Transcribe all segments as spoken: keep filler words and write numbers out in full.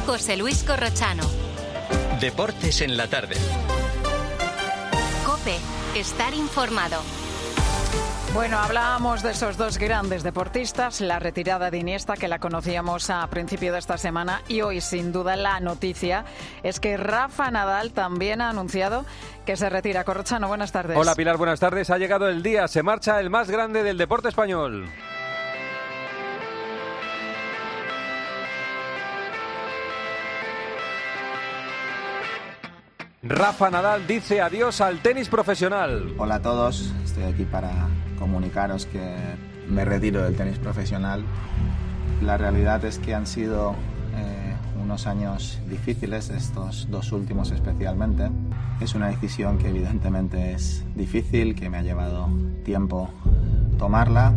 José Luis Corrochano. Deportes en la tarde. COPE. Estar informado. Bueno, hablábamos de esos dos grandes deportistas, la retirada de Iniesta, que la conocíamos a principio de esta semana, y hoy, sin duda, la noticia es que Rafa Nadal también ha anunciado que se retira. Corrochano, buenas tardes. Hola, Pilar, buenas tardes. Ha llegado el día, se marcha el más grande del deporte español. Rafa Nadal dice adiós al tenis profesional. Hola a todos, estoy aquí para comunicaros que me retiro del tenis profesional. La realidad es que han sido eh, unos años difíciles, estos dos últimos especialmente. Es una decisión que evidentemente es difícil, que me ha llevado tiempo tomarla.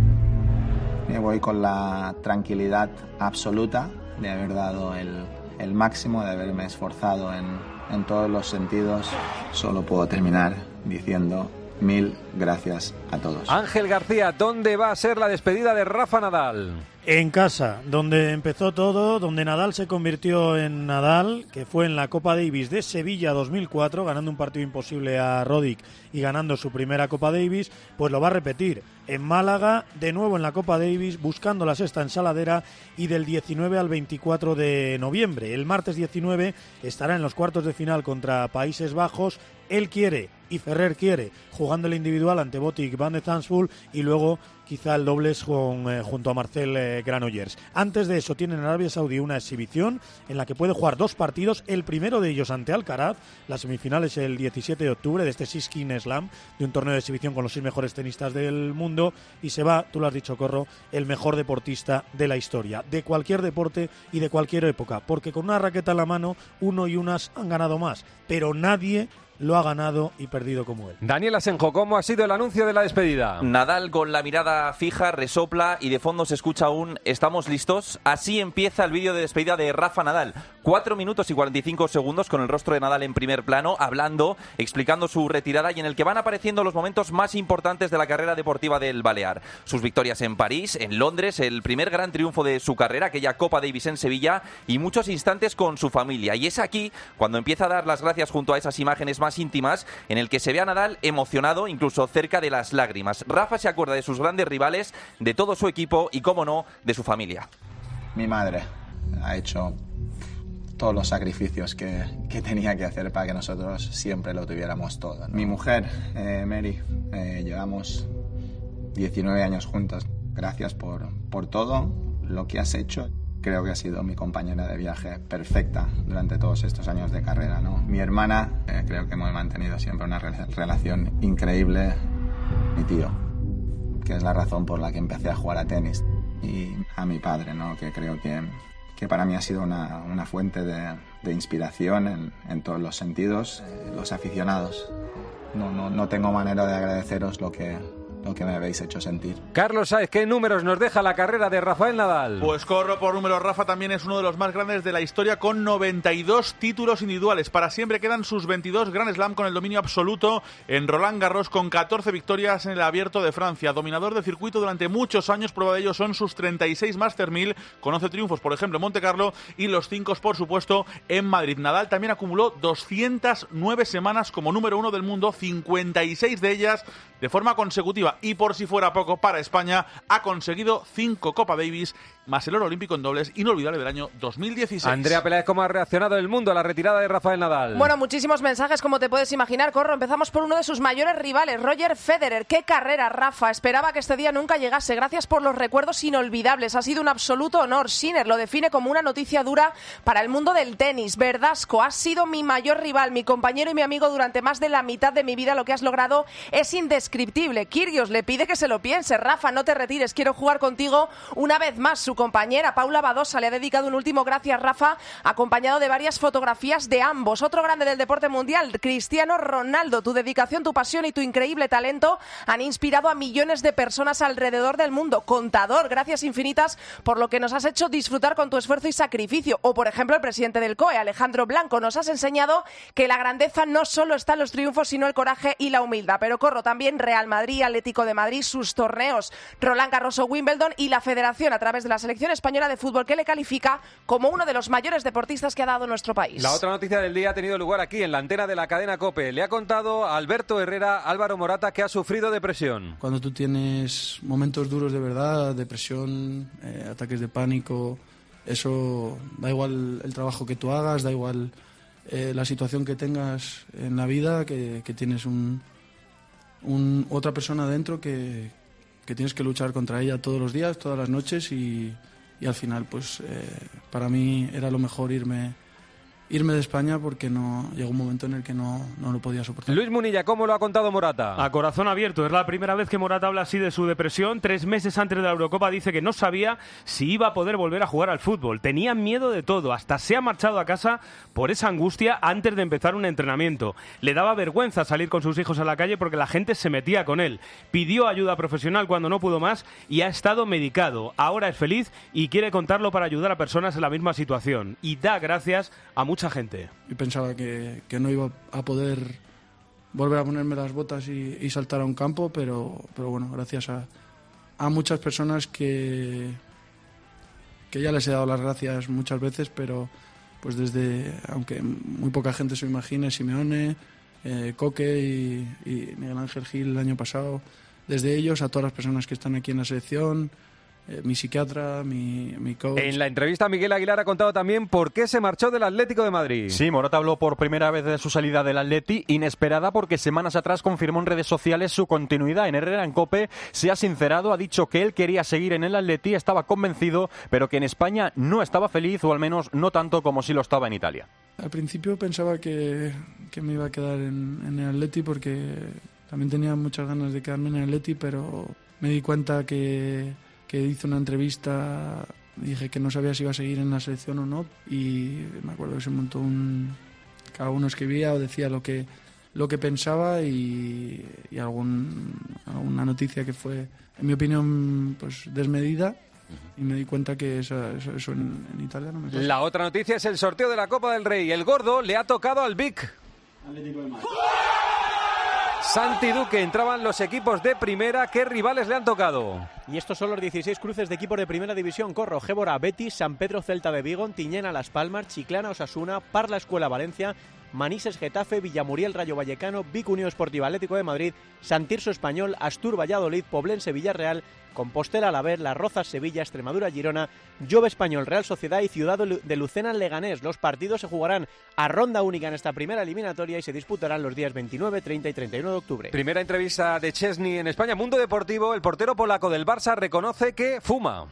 Me voy con la tranquilidad absoluta de haber dado el, el máximo, de haberme esforzado en, en todos los sentidos. Solo puedo terminar diciendo mil gracias a todos. Ángel García, ¿dónde va a ser la despedida de Rafa Nadal? En casa, donde empezó todo, donde Nadal se convirtió en Nadal, que fue en la Copa Davis de Sevilla dos mil cuatro, ganando un partido imposible a Roddick y ganando su primera Copa Davis, pues lo va a repetir en Málaga, de nuevo en la Copa Davis, buscando la sexta ensaladera, y del diecinueve al veinticuatro de noviembre. El martes diecinueve estará en los cuartos de final contra Países Bajos. Él quiere, y Ferrer quiere, jugando el individual ante Botic, Van de Zandvoort, y luego quizá el dobles con, eh, junto a Marcel eh, Granollers. Antes de eso tiene en Arabia Saudí una exhibición en la que puede jugar dos partidos, el primero de ellos ante Alcaraz, la semifinal es el diecisiete de octubre de este Siskin Slam, de un torneo de exhibición con los seis mejores tenistas del mundo, y se va, tú lo has dicho, Corro, el mejor deportista de la historia, de cualquier deporte y de cualquier época, porque con una raqueta en la mano uno y unas han ganado más, pero nadie lo ha ganado y perdido como él. Daniel Asenjo, ¿cómo ha sido el anuncio de la despedida? Nadal con la mirada fija, resopla y de fondo se escucha un ¿estamos listos? Así empieza el vídeo de despedida de Rafa Nadal. Cuatro minutos y cuarenta y cinco segundos con el rostro de Nadal en primer plano, hablando, explicando su retirada, y en el que van apareciendo los momentos más importantes de la carrera deportiva del balear. Sus victorias en París, en Londres, el primer gran triunfo de su carrera, aquella Copa Davis en Sevilla, y muchos instantes con su familia. Y es aquí cuando empieza a dar las gracias junto a esas imágenes más íntimas, en el que se ve a Nadal emocionado, incluso cerca de las lágrimas. Rafa se acuerda de sus grandes rivales, de todo su equipo y, cómo no, de su familia. Mi madre ha hecho todos los sacrificios que, que tenía que hacer para que nosotros siempre lo tuviéramos todo, ¿no? Mi mujer, eh, Mary, eh, llevamos diecinueve años juntos. Gracias por, por todo lo que has hecho. Creo que ha sido mi compañera de viaje perfecta durante todos estos años de carrera, ¿no? Mi hermana, eh, creo que hemos mantenido siempre una re- relación increíble. Mi tío, que es la razón por la que empecé a jugar a tenis. Y a mi padre, ¿no? Que creo que, que para mí ha sido una, una fuente de, de inspiración en, en todos los sentidos. Eh, los aficionados. No, no, no tengo manera de agradeceros lo que... lo que me habéis hecho sentir. Carlos Sáez, ¿qué números nos deja la carrera de Rafael Nadal? Pues corro por números. Rafa también es uno de los más grandes de la historia, con noventa y dos títulos individuales. Para siempre quedan sus veintidós Grand Slam con el dominio absoluto en Roland Garros, con catorce victorias en el Abierto de Francia. Dominador de circuito durante muchos años, prueba de ello son sus treinta y seis Master mil, con once triunfos, por ejemplo, en Monte Carlo, y los cinco, por supuesto, en Madrid. Nadal también acumuló doscientas nueve semanas como número uno del mundo, cincuenta y seis de ellas de forma consecutiva. Y por si fuera poco, para España ha conseguido cinco Copa Davis, más el oro olímpico en dobles, inolvidable del año dos mil dieciséis. Andrea Peláez, ¿cómo ha reaccionado el mundo a la retirada de Rafael Nadal? Bueno, muchísimos mensajes, como te puedes imaginar, Corro. Empezamos por uno de sus mayores rivales, Roger Federer. ¡Qué carrera, Rafa! Esperaba que este día nunca llegase. Gracias por los recuerdos inolvidables. Ha sido un absoluto honor. Sinner lo define como una noticia dura para el mundo del tenis. Verdasco, has sido mi mayor rival, mi compañero y mi amigo durante más de la mitad de mi vida. Lo que has logrado es indescriptible. Kyrgios le pide que se lo piense. Rafa, no te retires, quiero jugar contigo una vez más. Su compañera Paula Badosa le ha dedicado un último gracias, Rafa, acompañado de varias fotografías de ambos. Otro grande del deporte mundial, Cristiano Ronaldo. Tu dedicación, tu pasión y tu increíble talento han inspirado a millones de personas alrededor del mundo. Contador, gracias infinitas por lo que nos has hecho disfrutar con tu esfuerzo y sacrificio. O, por ejemplo, el presidente del C O E, Alejandro Blanco, nos has enseñado que la grandeza no solo está en los triunfos, sino el coraje y la humildad. Pero corro también Real Madrid, Atlético de Madrid, sus torneos, Roland Garros o Wimbledon, y la Federación, a través de las selección española de fútbol, que le califica como uno de los mayores deportistas que ha dado nuestro país. La otra noticia del día ha tenido lugar aquí, en la antena de la cadena COPE. Le ha contado a Alberto Herrera Álvaro Morata que ha sufrido depresión. Cuando tú tienes momentos duros de verdad, depresión, eh, ataques de pánico, eso da igual el trabajo que tú hagas, da igual eh, la situación que tengas en la vida, que, que tienes un, un, otra persona dentro que, que tienes que luchar contra ella todos los días, todas las noches y, y al final pues eh, para mí era lo mejor irme irme de España porque no llegó un momento en el que no, no lo podía soportar. Luis Munilla, ¿cómo lo ha contado Morata? A corazón abierto. Es la primera vez que Morata habla así de su depresión. Tres meses antes de la Eurocopa dice que no sabía si iba a poder volver a jugar al fútbol. Tenía miedo de todo. Hasta se ha marchado a casa por esa angustia antes de empezar un entrenamiento. Le daba vergüenza salir con sus hijos a la calle porque la gente se metía con él. Pidió ayuda profesional cuando no pudo más y ha estado medicado. Ahora es feliz y quiere contarlo para ayudar a personas en la misma situación. Y da gracias a mucha gente. Y pensaba que, que no iba a poder volver a ponerme las botas y, y saltar a un campo, pero, pero bueno, gracias a, a muchas personas que, que ya les he dado las gracias muchas veces, pero pues desde, aunque muy poca gente se lo imagine, Simeone, eh, Coque y, y Miguel Ángel Gil el año pasado, desde ellos a todas las personas que están aquí en la selección, Eh, mi psiquiatra, mi, mi coach. En la entrevista Miguel Aguilar ha contado también por qué se marchó del Atlético de Madrid. Sí, Morata habló por primera vez de su salida del Atleti, inesperada porque semanas atrás confirmó en redes sociales su continuidad en Herrera en COPE. Se ha sincerado, ha dicho que él quería seguir en el Atleti, estaba convencido, pero que en España no estaba feliz, o al menos no tanto como si lo estaba en Italia. Al principio pensaba que, que me iba a quedar en, en el Atleti porque también tenía muchas ganas de quedarme en el Atleti, pero me di cuenta que que hice una entrevista, dije que no sabía si iba a seguir en la selección o no y me acuerdo que se montó un... cada uno escribía o decía lo que, lo que pensaba y, y algún, alguna noticia que fue, en mi opinión, pues desmedida y me di cuenta que esa, eso, eso en, en Italia no me pasa. La otra noticia es el sorteo de la Copa del Rey. El gordo le ha tocado al Vic. Atlético de Madrid. Santi Duque, entraban los equipos de primera. ¿Qué rivales le han tocado? Y estos son los dieciséis cruces de equipos de primera división. Corro, Gébora, Betis, San Pedro, Celta de Vigo, Tiñena, Las Palmas, Chiclana, Osasuna, Parla, Escuela, Valencia, Manises, Getafe, Villamuriel, Rayo Vallecano, Vic, Unión Esportiva Atlético de Madrid, Santirso Español, Astur, Valladolid, Poblense, Villarreal, Compostela, Alavés, Las Rozas, Sevilla, Extremadura, Girona, Jove Español, Real Sociedad y Ciudad de Lucena, Leganés. Los partidos se jugarán a ronda única en esta primera eliminatoria y se disputarán los días veintinueve, treinta y treinta y uno de octubre. Primera entrevista de Chesney en España. Mundo Deportivo, el portero polaco del Barça reconoce que fuma.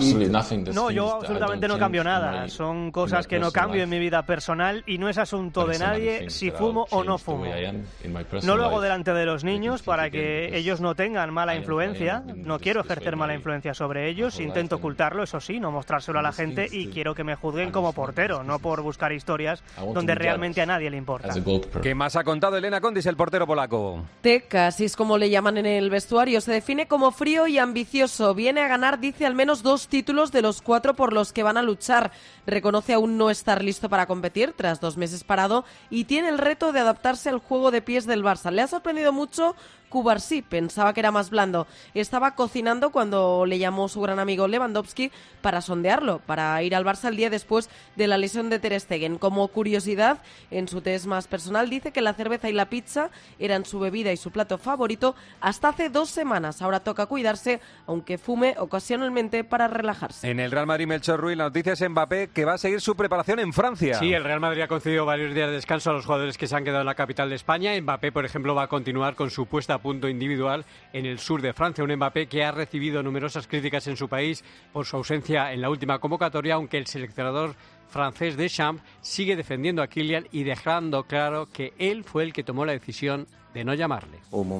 No, yo absolutamente no cambio nada. Son cosas que no cambio en mi vida personal y no es asunto de nadie si fumo o no fumo. No lo hago delante de los niños para que ellos no tengan mala influencia. No quiero ejercer mala influencia sobre ellos. Intento ocultarlo, eso sí, no mostrárselo a la gente y quiero que me juzguen como portero, no por buscar historias donde realmente a nadie le importa. ¿Qué más ha contado Elena Condis, el portero polaco? Teca, así es como le llaman en el vestuario. Se define como frío y ambicioso. Viene a ganar, dice, al menos dos títulos de los cuatro por los que van a luchar. Reconoce aún no estar listo para competir tras dos meses parado y tiene el reto de adaptarse al juego de pies del Barça. Le ha sorprendido mucho Cubarsí, pensaba que era más blando. Estaba cocinando cuando le llamó su gran amigo Lewandowski para sondearlo, para ir al Barça el día después de la lesión de Ter Stegen. Como curiosidad, en su test más personal dice que la cerveza y la pizza eran su bebida y su plato favorito hasta hace dos semanas. Ahora toca cuidarse, aunque fume ocasionalmente para relajarse. En el Real Madrid, Melchor Ruiz, la noticia es Mbappé, que va a seguir su preparación en Francia. Sí, el Real Madrid ha concedido varios días de descanso a los jugadores que se han quedado en la capital de España. Mbappé, por ejemplo, va a continuar con su puesta a punto individual en el sur de Francia. Un Mbappé que ha recibido numerosas críticas en su país por su ausencia en la última convocatoria, aunque el seleccionador francés Deschamps sigue defendiendo a Kylian y dejando claro que él fue el que tomó la decisión de no llamarle.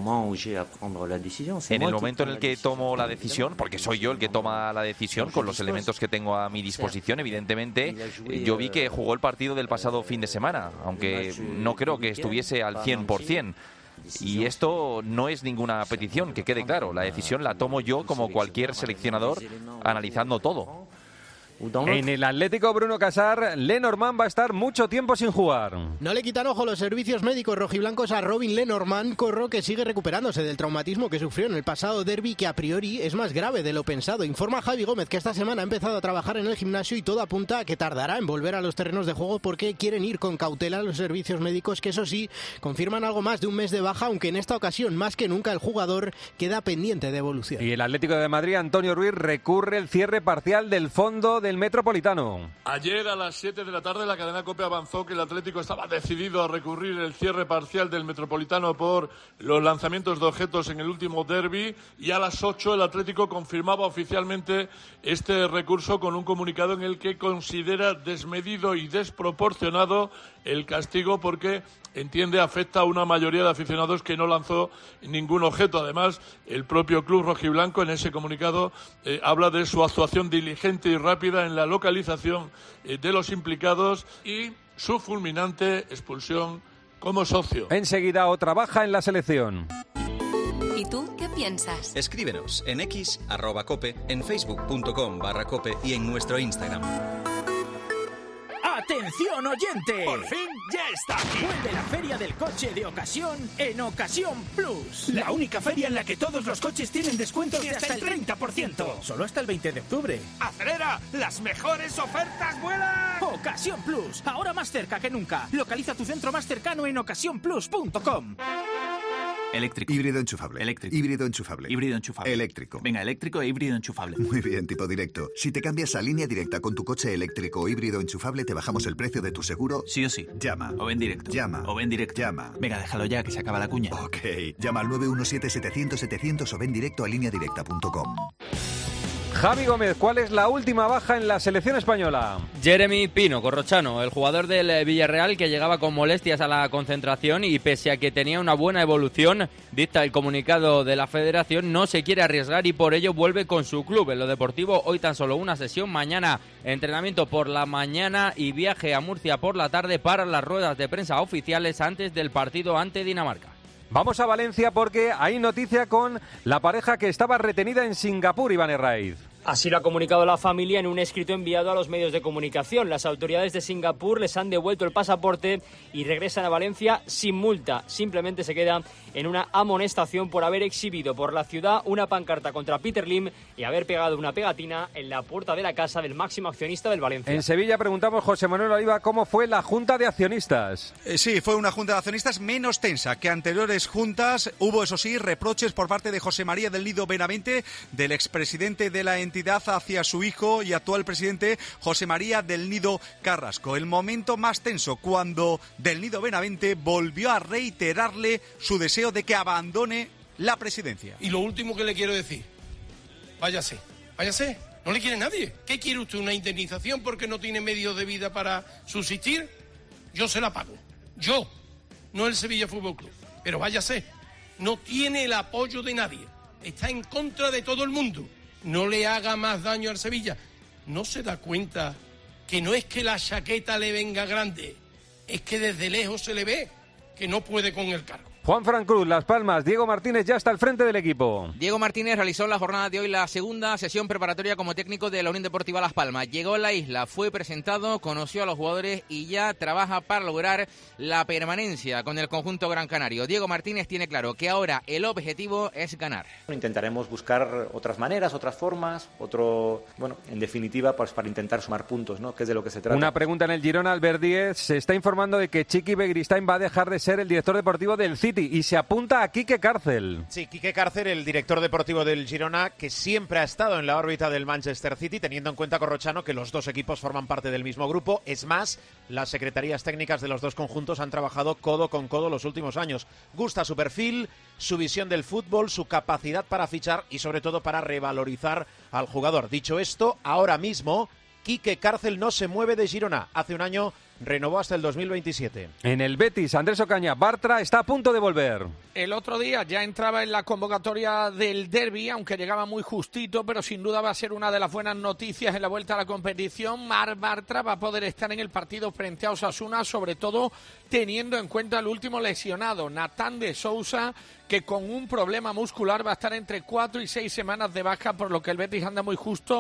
En el momento en el que tomo la decisión, porque soy yo el que toma la decisión con los elementos que tengo a mi disposición, evidentemente, yo vi que jugó el partido del pasado fin de semana, aunque no creo que estuviese al cien por cien. Y esto no es ninguna petición, que quede claro. La decisión la tomo yo como cualquier seleccionador, analizando todo. En el Atlético Bruno Casar, Lenormand va a estar mucho tiempo sin jugar. No le quitan ojo los servicios médicos rojiblancos a Robin Lenormand, Corro, que sigue recuperándose del traumatismo que sufrió en el pasado derbi, que a priori es más grave de lo pensado. Informa Javi Gómez que esta semana ha empezado a trabajar en el gimnasio y todo apunta a que tardará en volver a los terrenos de juego porque quieren ir con cautela a los servicios médicos, que eso sí, confirman algo más de un mes de baja, aunque en esta ocasión más que nunca el jugador queda pendiente de evolución. Y el Atlético de Madrid, Antonio Ruiz, recurre el cierre parcial del fondo del Metropolitano. Ayer a las siete de la tarde la cadena COPE avanzó que el Atlético estaba decidido a recurrir el cierre parcial del Metropolitano por los lanzamientos de objetos en el último derbi, y a las ocho el Atlético confirmaba oficialmente este recurso con un comunicado en el que considera desmedido y desproporcionado el castigo porque entiende afecta a una mayoría de aficionados que no lanzó ningún objeto. Además, el propio club rojiblanco en ese comunicado eh, habla de su actuación diligente y rápida en la localización eh, de los implicados y su fulminante expulsión como socio. Enseguida otra baja en la selección. ¿Y tú qué piensas? Escríbenos en x arroba cope, en facebook.com barra cope y en nuestro Instagram. ¡Atención, oyente! ¡Por fin ya está aquí! Vuelve la Feria del Coche de Ocasión en Ocasión Plus. La única feria en la que todos los coches tienen descuentos de hasta el treinta por ciento. Solo hasta el veinte de octubre. ¡Acelera! ¡Las mejores ofertas vuelan! Ocasión Plus, ahora más cerca que nunca. Localiza tu centro más cercano en ocasión plus punto com. Eléctrico. Híbrido enchufable. Eléctrico. Híbrido enchufable. Híbrido enchufable. Eléctrico. Venga, eléctrico e híbrido enchufable. Muy bien, tipo directo. Si te cambias a Línea Directa con tu coche eléctrico o híbrido enchufable, te bajamos el precio de tu seguro. Sí o sí. Llama. O ven directo. Llama. O ven directo. Llama. Venga, déjalo ya, que se acaba la cuña. Ok. Llama al nueve uno siete, setecientos, setecientos o ven directo a línea directa punto com. Javi Gómez, ¿cuál es la última baja en la selección española? Jeremy Pino, corrochano, el jugador del Villarreal que llegaba con molestias a la concentración y pese a que tenía una buena evolución, dicta el comunicado de la federación, no se quiere arriesgar y por ello vuelve con su club. En lo deportivo, hoy tan solo una sesión, mañana entrenamiento por la mañana y viaje a Murcia por la tarde para las ruedas de prensa oficiales antes del partido ante Dinamarca. Vamos a Valencia porque hay noticia con la pareja que estaba retenida en Singapur, Iván Herraiz. Así lo ha comunicado la familia en un escrito enviado a los medios de comunicación. Las autoridades de Singapur les han devuelto el pasaporte y regresan a Valencia sin multa. Simplemente se queda en una amonestación por haber exhibido por la ciudad una pancarta contra Peter Lim y haber pegado una pegatina en la puerta de la casa del máximo accionista del Valencia. En Sevilla preguntamos, José Manuel Oliva, ¿cómo fue la Junta de Accionistas? Eh, sí, fue una Junta de Accionistas menos tensa que anteriores juntas. Hubo, eso sí, reproches por parte de José María del Nido Benavente, del expresidente de la entidad, hacia su hijo y actual presidente José María del Nido Carrasco. El momento más tenso cuando del Nido Benavente volvió a reiterarle su deseo de que abandone la presidencia. Y lo último que le quiero decir, váyase, váyase, no le quiere nadie. ¿Qué quiere usted? ¿Una indemnización porque no tiene medios de vida para subsistir? Yo se la pago, yo, no el Sevilla Fútbol Club, pero váyase, no tiene el apoyo de nadie, está en contra de todo el mundo. No le haga más daño al Sevilla. ¿No se da cuenta que no es que la chaqueta le venga grande, es que desde lejos se le ve que no puede con el cargo? Juan Fran Cruz, Las Palmas, Diego Martínez ya está al frente del equipo. Diego Martínez realizó en la jornada de hoy la segunda sesión preparatoria como técnico de la Unión Deportiva Las Palmas. Llegó a la isla, fue presentado, conoció a los jugadores y ya trabaja para lograr la permanencia con el conjunto gran canario. Diego Martínez tiene claro que ahora el objetivo es ganar. Intentaremos buscar otras maneras, otras formas, otro, bueno, en definitiva, pues para intentar sumar puntos, ¿no? Que es de lo que se trata. Una pregunta en el Girona, Albert Díez. Se está informando de que Chiqui Begiristain va a dejar de ser el director deportivo del City y se apunta a Quique Cárcel. Sí, Quique Cárcel, el director deportivo del Girona, que siempre ha estado en la órbita del Manchester City, teniendo en cuenta, Corrochano, que los dos equipos forman parte del mismo grupo. Es más, las secretarías técnicas de los dos conjuntos han trabajado codo con codo los últimos años. Gusta su perfil, su visión del fútbol, su capacidad para fichar y sobre todo para revalorizar al jugador. Dicho esto, ahora mismo Quique Cárcel no se mueve de Girona. Hace un año renovó hasta el dos mil veintisiete. En el Betis, Andrés Ocaña, Bartra está a punto de volver. El otro día ya entraba en la convocatoria del derbi, aunque llegaba muy justito, pero sin duda va a ser una de las buenas noticias en la vuelta a la competición. Marc Bartra va a poder estar en el partido frente a Osasuna, sobre todo teniendo en cuenta el último lesionado, Natán de Sousa, que con un problema muscular va a estar entre cuatro y seis semanas de baja, por lo que el Betis anda muy justo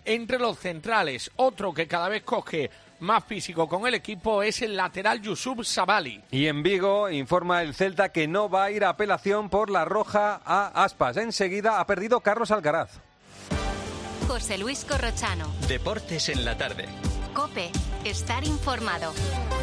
entre los centrales. Otro que cada vez coge más físico con el equipo es el lateral Yusuf Sabali. Y en Vigo informa el Celta que no va a ir a apelación por la roja a Aspas. Enseguida ha perdido Carlos Alcaraz. José Luis Corrochano. Deportes en la tarde. COPE. Estar informado.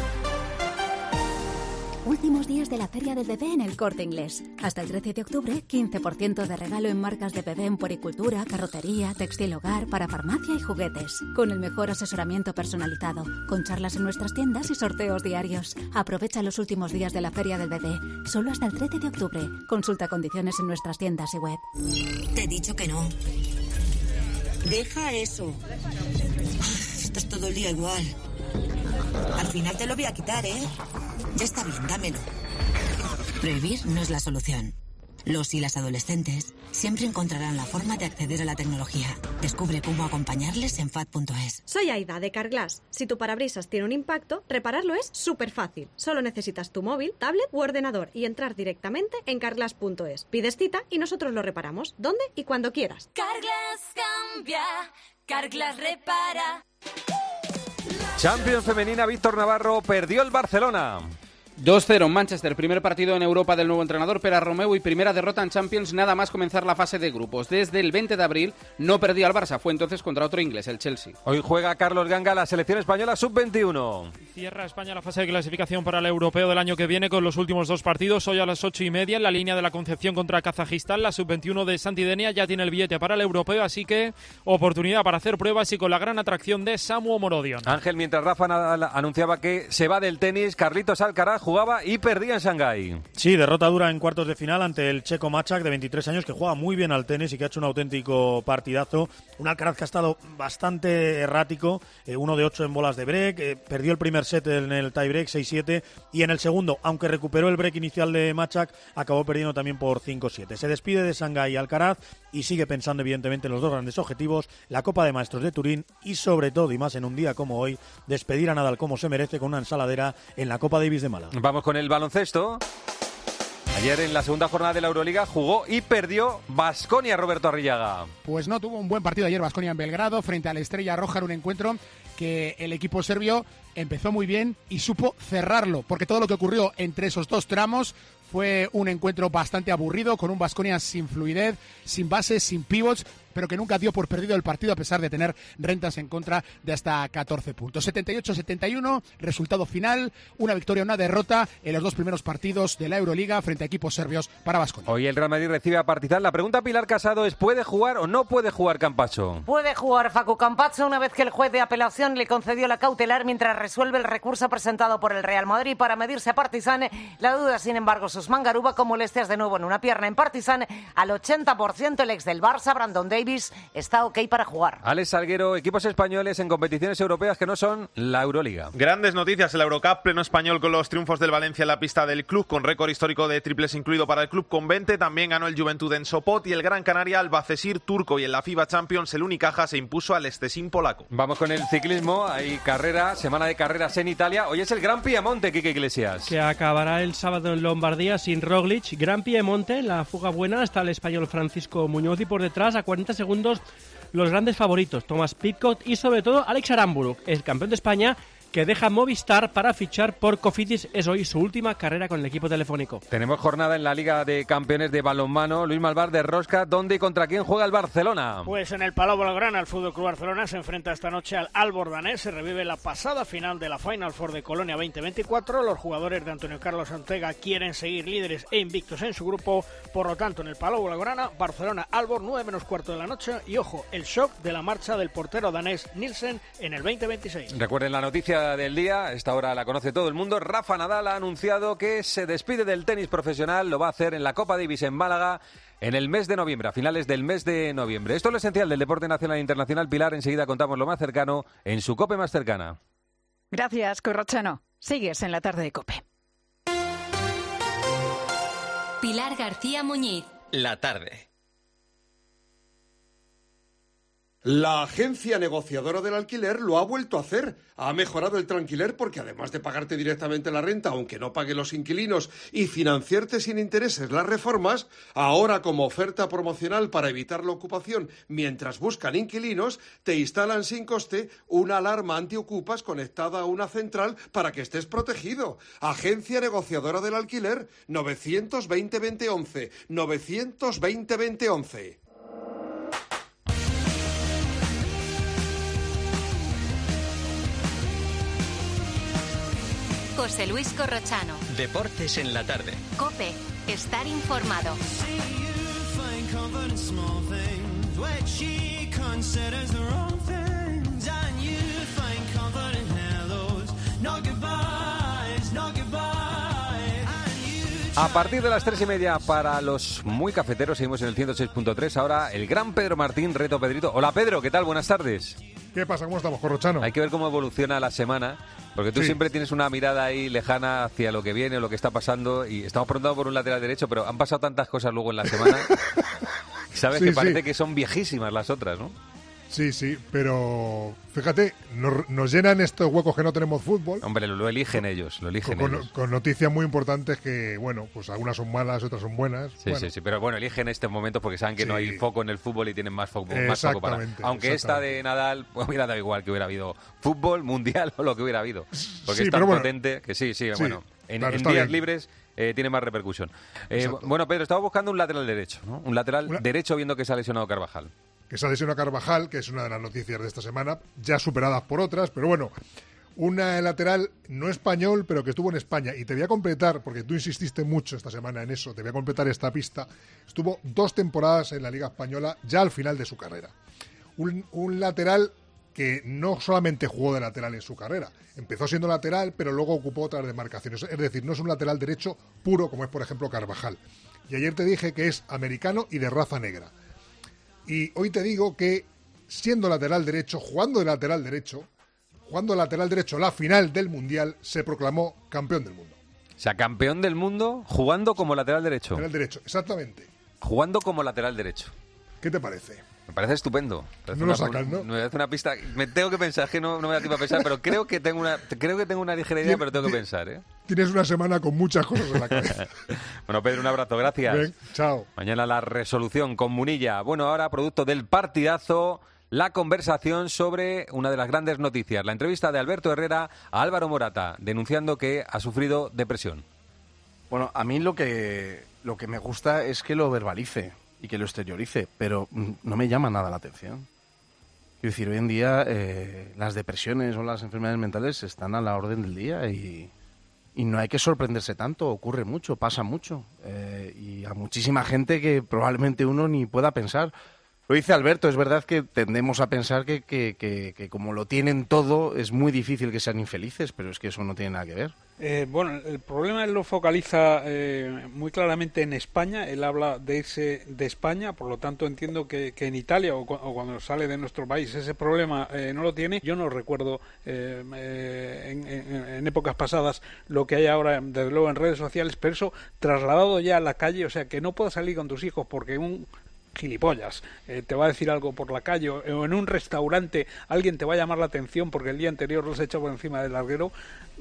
Últimos días de la Feria del Bebé en El Corte Inglés. Hasta el trece de octubre, quince por ciento de regalo en marcas de bebé en puericultura, carrotería, textil hogar, para farmacia y juguetes. Con el mejor asesoramiento personalizado, con charlas en nuestras tiendas y sorteos diarios. Aprovecha los últimos días de la Feria del Bebé. Solo hasta el trece de octubre. Consulta condiciones en nuestras tiendas y web. Te he dicho que no. Deja eso. Estás todo el día igual. Al final te lo voy a quitar, ¿eh? Ya está bien, dámelo. Prohibir no es la solución. Los y las adolescentes siempre encontrarán la forma de acceder a la tecnología. Descubre cómo acompañarles en F A D punto es. Soy Aida, de Carglass. Si tu parabrisas tiene un impacto, repararlo es súper fácil. Solo necesitas tu móvil, tablet u ordenador y entrar directamente en carglass punto es. Pides cita y nosotros lo reparamos, donde y cuando quieras. Carglass cambia, Carglass repara. Champions femenina, Víctor Navarro, perdió el Barcelona. dos cero Manchester, primer partido en Europa del nuevo entrenador Pere Romeu y primera derrota en Champions nada más comenzar la fase de grupos. Desde el veinte de abril no perdía al Barça, fue entonces contra otro inglés, el Chelsea. Hoy juega Carlos Ganga, la selección española sub veintiuno. Cierra España la fase de clasificación para el europeo del año que viene con los últimos dos partidos. Hoy a las ocho y media en la línea de la Concepción contra Kazajistán. La sub veintiuno de Santidenia ya tiene el billete para el europeo, así que oportunidad para hacer pruebas y con la gran atracción de Samu Omorodion. Ángel, mientras Rafa Nadal anunciaba que se va del tenis, Carlitos Alcaraz jugaba y perdía en Shanghái. Sí, derrota dura en cuartos de final ante el checo Machak, de veintitrés años, que juega muy bien al tenis y que ha hecho un auténtico partidazo. Un Alcaraz que ha estado bastante errático, eh, uno de ocho en bolas de break, eh, perdió el primer set en el tiebreak seis siete y en el segundo, aunque recuperó el break inicial de Machak, acabó perdiendo también por cinco siete. Se despide de Shanghái Alcaraz y sigue pensando evidentemente en los dos grandes objetivos, la Copa de Maestros de Turín y sobre todo, y más en un día como hoy, despedir a Nadal como se merece con una ensaladera en la Copa Davis de Málaga. Vamos con el baloncesto. Ayer en la segunda jornada de la Euroliga jugó y perdió Baskonia, Roberto Arrillaga. Pues no tuvo un buen partido ayer Baskonia en Belgrado frente a la Estrella Roja, en un encuentro que el equipo serbio empezó muy bien y supo cerrarlo, porque todo lo que ocurrió entre esos dos tramos fue un encuentro bastante aburrido, con un Baskonia sin fluidez, sin bases, sin pivots, pero que nunca dio por perdido el partido a pesar de tener rentas en contra de hasta catorce puntos. setenta y ocho a setenta y uno, resultado final, una victoria, una derrota en los dos primeros partidos de la Euroliga frente a equipos serbios para Baskonia. Hoy el Real Madrid recibe a Partizan. La pregunta a Pilar Casado es: ¿puede jugar o no puede jugar Campacho? Puede jugar Facu Campacho una vez que el juez de apelación le concedió la cautelar mientras resuelve el recurso presentado por el Real Madrid para medirse a Partizan. La duda, sin embargo, Susman Garuba con molestias de nuevo en una pierna en Partizan. Al ochenta por ciento el ex del Barça, Brandon Davis, está ok para jugar. Alex Salguero, equipos españoles en competiciones europeas que no son la Euroliga. Grandes noticias, el Eurocup, pleno español con los triunfos del Valencia en la pista del club, con récord histórico de triples incluido para el club con veinte. También ganó el Juventud en Sopot y el Gran Canaria Albacesir turco, y en la FIBA Champions el Unicaja se impuso al Estesin polaco. Vamos con el ciclismo, hay carrera, semana de carreras en Italia. Hoy es el Gran Piemonte, Quique Iglesias. Que acabará el sábado en Lombardía sin Roglic. Gran Piemonte, la fuga buena, está el español Francisco Muñoz y por detrás a cuarenta segundos los grandes favoritos, Thomas Pidcock y sobre todo Alex Aramburu, el campeón de España, que deja Movistar para fichar por Cofidis. Es hoy su última carrera con el equipo telefónico. Tenemos jornada en la Liga de Campeones de balonmano. Luis Malvar de Rosca, ¿dónde y contra quién juega el Barcelona? Pues en el Palau Blaugrana, el Fútbol Club Barcelona se enfrenta esta noche al Albordanés. Se revive la pasada final de la Final Four de Colonia veinte veinticuatro. Los jugadores de Antonio Carlos Ortega quieren seguir líderes e invictos en su grupo. Por lo tanto, en el Palau Blaugrana, Barcelona-Albor, nueve menos cuarto de la noche. Y ojo, el shock de la marcha del portero danés Nielsen en el veinte veintiséis. Recuerden la noticia del día, esta hora la conoce todo el mundo. Rafa Nadal ha anunciado que se despide del tenis profesional, lo va a hacer en la Copa Davis en Málaga en el mes de noviembre, a finales del mes de noviembre. Esto es lo esencial del deporte nacional e internacional. Pilar, enseguida contamos lo más cercano en su COPE más cercana. Gracias, Corrochano. Sigues en la tarde de COPE. Pilar García Muñiz. La tarde. La agencia negociadora del alquiler lo ha vuelto a hacer. Ha mejorado el tranquiler porque además de pagarte directamente la renta, aunque no paguen los inquilinos, y financiarte sin intereses las reformas, ahora como oferta promocional para evitar la ocupación mientras buscan inquilinos, te instalan sin coste una alarma antiocupas conectada a una central para que estés protegido. Agencia negociadora del alquiler, novecientos veinte veinte once, novecientos veinte veinte once. José Luis Corrochano. Deportes en la tarde. COPE. Estar informado. A partir de las tres y media, para los muy cafeteros, seguimos en el ciento seis punto tres. Ahora el gran Pedro Martín, Reto Pedrito. Hola Pedro, ¿qué tal? Buenas tardes. ¿Qué pasa? ¿Cómo estamos, Corrochano? Hay que ver cómo evoluciona la semana, porque tú Sí. siempre tienes una mirada ahí lejana hacia lo que viene, o lo que está pasando, y estamos preguntando por un lateral derecho, pero han pasado tantas cosas luego en la semana. Sabes Sí, que parece sí. que son viejísimas las otras, ¿no? Sí, sí, pero fíjate, nos, nos llenan estos huecos que no tenemos fútbol. Hombre, lo, lo eligen ellos, lo eligen Con, ellos. con noticias muy importantes que, bueno, pues algunas son malas, otras son buenas. Sí, Bueno, sí, sí, pero bueno, eligen estos momentos porque saben que no Sí. hay foco en el fútbol y tienen más foco, más foco para... Exactamente, Aunque esta de Nadal, pues hubiera dado igual que hubiera habido fútbol, mundial o lo que hubiera habido. Porque Sí, es tan pero bueno. potente que sí, sí, Sí, bueno, en, claro, en está días bien. libres eh, tiene más repercusión. Eh, Exacto. bueno, Pedro, estaba buscando un lateral derecho, ¿no? Un lateral Una- derecho viendo que se ha lesionado Carvajal. que se ha lesionado Carvajal, que es una de las noticias de esta semana, ya superadas por otras, pero bueno, una lateral no español, pero que estuvo en España. Y te voy a completar, porque tú insististe mucho esta semana en eso, te voy a completar esta pista. Estuvo dos temporadas en la Liga Española, ya al final de su carrera. Un, un lateral que no solamente jugó de lateral en su carrera, empezó siendo lateral, pero luego ocupó otras demarcaciones. Es decir, no es un lateral derecho puro, como es, por ejemplo, Carvajal. Y ayer te dije que es americano y de raza negra. Y hoy te digo que, siendo lateral derecho, jugando de lateral derecho, jugando de lateral derecho la final del Mundial, se proclamó campeón del mundo. O sea, campeón del mundo jugando como lateral derecho. Lateral derecho, exactamente. Jugando como lateral derecho. ¿Qué te parece? Me parece estupendo. Me parece No una, lo sacas, ¿no? Me parece una pista. Me tengo que pensar, es que no, no me da tiempo a pensar, pero creo que tengo una, creo que tengo una ligera idea, pero tengo que pensar, ¿eh? Tienes una semana con muchas cosas en la cabeza. Bueno, Pedro, un abrazo, gracias. Ven, chao. Mañana la resolución con Munilla. Bueno, ahora, producto del partidazo, la conversación sobre una de las grandes noticias. La entrevista de Alberto Herrera a Álvaro Morata, denunciando que ha sufrido depresión. Bueno, a mí lo que, lo que me gusta es que lo verbalice y que lo exteriorice, pero mm, no me llama nada la atención. Quiero decir, hoy en día eh, las depresiones o las enfermedades mentales están a la orden del día y, y no hay que sorprenderse tanto, ocurre mucho, pasa mucho. Eh, y a muchísima gente que probablemente uno ni pueda pensar. Lo dice Alberto, es verdad que tendemos a pensar que, que, que, que como lo tienen todo es muy difícil que sean infelices, pero es que eso no tiene nada que ver. Eh, bueno, el problema él lo focaliza eh, muy claramente en España. Él habla de irse de España, por lo tanto entiendo que, que en Italia o, cu o cuando sale de nuestro país ese problema eh, no lo tiene. Yo no recuerdo eh, eh, en, en, en épocas pasadas lo que hay ahora, desde luego en redes sociales, pero eso trasladado ya a la calle, o sea, que no puedas salir con tus hijos porque un gilipollas eh, te va a decir algo por la calle o en un restaurante alguien te va a llamar la atención porque el día anterior los ha echado por encima del larguero.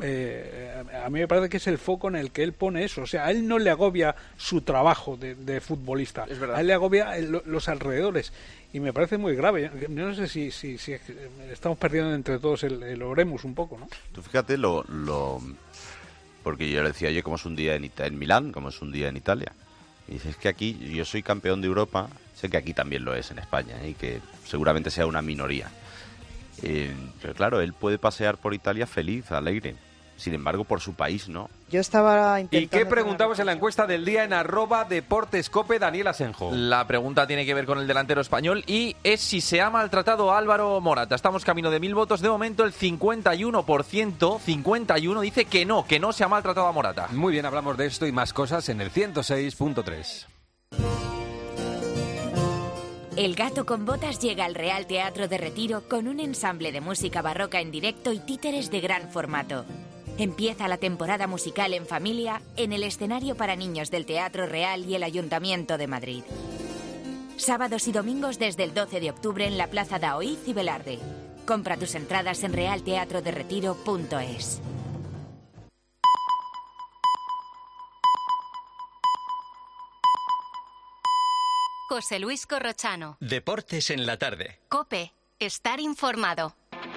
eh, a mí me parece que es el foco en el que él pone eso, o sea, a él no le agobia su trabajo de, de futbolista, a él le agobia el, los alrededores y me parece muy grave. Yo no sé si, si, si estamos perdiendo entre todos el, el oremus un poco, ¿no? Tú fíjate lo, lo porque yo le decía, oye, como es un día en, Ita en Milán, como es un día en Italia. Y dices que aquí, yo soy campeón de Europa, sé que aquí también lo es en España, ¿eh? Y que seguramente sea una minoría. Eh, pero claro, él puede pasear por Italia feliz, alegre. Sin embargo, por su país, ¿no? Yo estaba ¿Y intentando... qué preguntamos en la encuesta del día en arroba deportescope, Daniel Asenjo? La pregunta tiene que ver con el delantero español y es si se ha maltratado a Álvaro Morata. Estamos camino de mil votos. De momento el cincuenta y uno por ciento, cincuenta y uno dice que no, que no se ha maltratado a Morata. Muy bien, hablamos de esto y más cosas en el ciento seis punto tres. El Gato con Botas llega al Real Teatro de Retiro con un ensamble de música barroca en directo y títeres de gran formato. Empieza la temporada musical en familia en el escenario para niños del Teatro Real y el Ayuntamiento de Madrid. Sábados y domingos desde el doce de octubre en la Plaza Daoiz y Velarde. Compra tus entradas en real teatro de retiro punto es. José Luis Corrochano. Deportes en la tarde. COPE. Estar informado.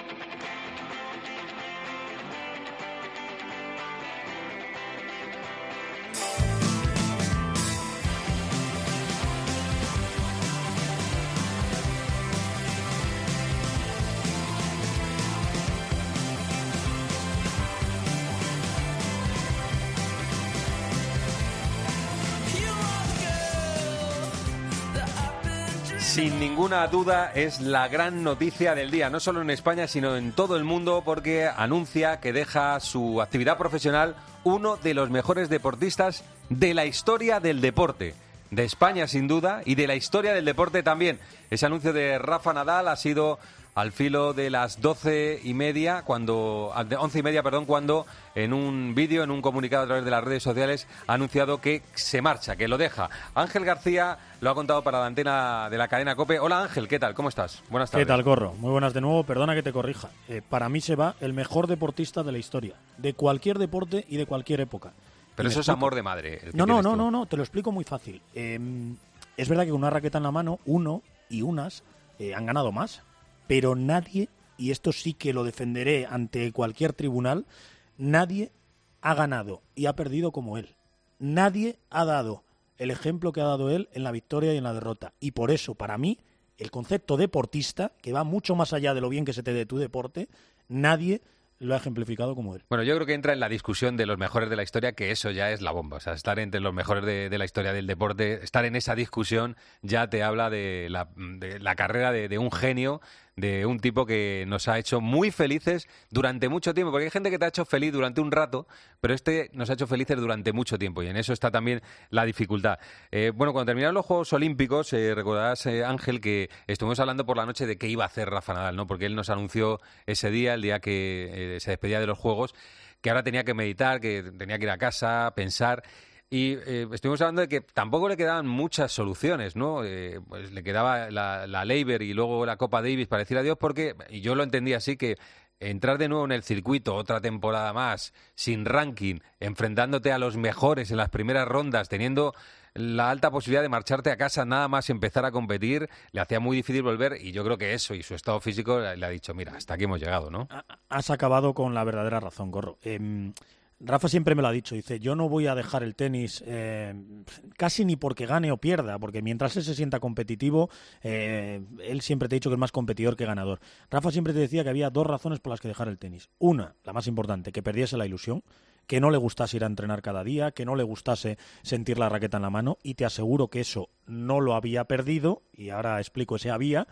Sin ninguna duda es la gran noticia del día, no solo en España, sino en todo el mundo, porque anuncia que deja su actividad profesional uno de los mejores deportistas de la historia del deporte. De España, sin duda, y de la historia del deporte también. Ese anuncio de Rafa Nadal ha sido al filo de las doce y media, cuando, once y media, perdón, cuando en un vídeo, en un comunicado a través de las redes sociales, ha anunciado que se marcha, que lo deja. Ángel García lo ha contado para la antena de la cadena COPE. Hola Ángel, ¿qué tal? ¿Cómo estás? Buenas tardes. ¿Qué tal, Corro? Muy buenas de nuevo. Perdona que te corrija. Eh, para mí se va el mejor deportista de la historia, de cualquier deporte y de cualquier época. Pero eso es amor de madre. No, no, no, no, no, te lo explico muy fácil. Eh, es verdad que con una raqueta en la mano, uno y unas eh, han ganado más. Pero nadie, y esto sí que lo defenderé ante cualquier tribunal, nadie ha ganado y ha perdido como él. Nadie ha dado el ejemplo que ha dado él en la victoria y en la derrota. Y por eso, para mí, el concepto deportista, que va mucho más allá de lo bien que se te dé tu deporte, nadie lo ha ejemplificado como él. Bueno, yo creo que entra en la discusión de los mejores de la historia, que eso ya es la bomba. O sea, estar entre los mejores de, de la historia del deporte, estar en esa discusión ya te habla de la, de la carrera de, de un genio, de un tipo que nos ha hecho muy felices durante mucho tiempo, porque hay gente que te ha hecho feliz durante un rato, pero este nos ha hecho felices durante mucho tiempo, y en eso está también la dificultad. Eh, bueno, cuando terminaron los Juegos Olímpicos, eh, recordarás, eh, Ángel, que estuvimos hablando por la noche de qué iba a hacer Rafa Nadal, ¿no? Porque él nos anunció ese día, el día que eh, se despedía de los Juegos, que ahora tenía que meditar, que tenía que ir a casa, pensar. Y eh, estuvimos hablando de que tampoco le quedaban muchas soluciones, ¿no? Eh, pues le quedaba la, la Laver y luego la Copa Davis para decir adiós, porque, y yo lo entendí así, que entrar de nuevo en el circuito otra temporada más, sin ranking, enfrentándote a los mejores en las primeras rondas, teniendo la alta posibilidad de marcharte a casa nada más empezar a competir, le hacía muy difícil volver, y yo creo que eso y su estado físico le ha dicho, mira, hasta aquí hemos llegado, ¿no? Has acabado con la verdadera razón, Gorro. Eh, Rafa siempre me lo ha dicho, dice, yo no voy a dejar el tenis eh, casi ni porque gane o pierda, porque mientras él se sienta competitivo, eh, él siempre te ha dicho que es más competidor que ganador. Rafa siempre te decía que había dos razones por las que dejar el tenis. Una, la más importante, que perdiese la ilusión, que no le gustase ir a entrenar cada día, que no le gustase sentir la raqueta en la mano, y te aseguro que eso no lo había perdido, y ahora explico ese había.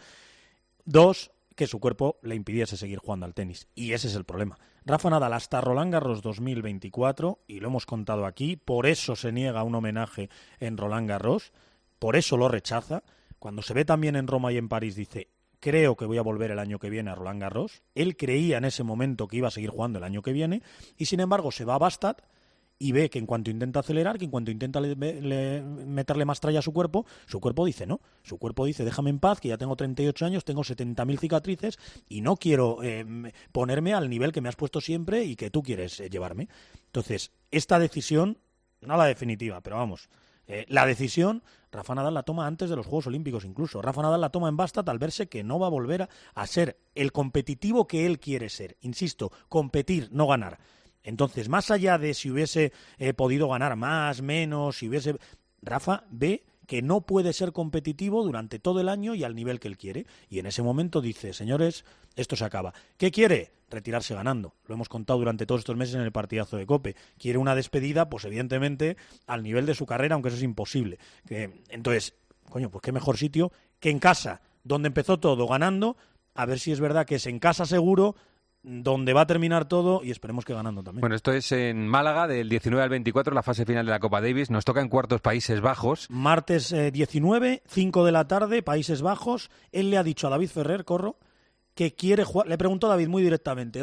Dos, que su cuerpo le impidiese seguir jugando al tenis, y ese es el problema. Rafa Nadal hasta Roland Garros dos mil veinticuatro, y lo hemos contado aquí, por eso se niega un homenaje en Roland Garros, por eso lo rechaza. Cuando se ve también en Roma y en París, dice, creo que voy a volver el año que viene a Roland Garros. Él creía en ese momento que iba a seguir jugando el año que viene, y sin embargo se va a Bastad y ve que en cuanto intenta acelerar, que en cuanto intenta le, le, meterle más tralla a su cuerpo, su cuerpo dice no. Su cuerpo dice, déjame en paz, que ya tengo treinta y ocho años, tengo setenta mil cicatrices y no quiero eh, ponerme al nivel que me has puesto siempre y que tú quieres eh, llevarme. Entonces, esta decisión, no la definitiva, pero vamos, eh, la decisión, Rafa Nadal la toma antes de los Juegos Olímpicos incluso. Rafa Nadal la toma en Bastad al verse que no va a volver a, a ser el competitivo que él quiere ser. Insisto, competir, no ganar. Entonces, más allá de si hubiese eh, podido ganar más, menos, si hubiese... Rafa ve que no puede ser competitivo durante todo el año y al nivel que él quiere. Y en ese momento dice, señores, esto se acaba. ¿Qué quiere? Retirarse ganando. Lo hemos contado durante todos estos meses en el partidazo de COPE. Quiere una despedida, pues evidentemente, al nivel de su carrera, aunque eso es imposible. Que, entonces, coño, pues qué mejor sitio que en casa, donde empezó todo ganando, a ver si es verdad que es en casa seguro, donde va a terminar todo, y esperemos que ganando también. Bueno, esto es en Málaga, del diecinueve al veinticuatro, la fase final de la Copa Davis. Nos toca en cuartos Países Bajos. Martes eh, diecinueve, cinco de la tarde, Países Bajos. Él le ha dicho a David Ferrer, Corro, que quiere jugar. Le preguntó a David muy directamente, oye,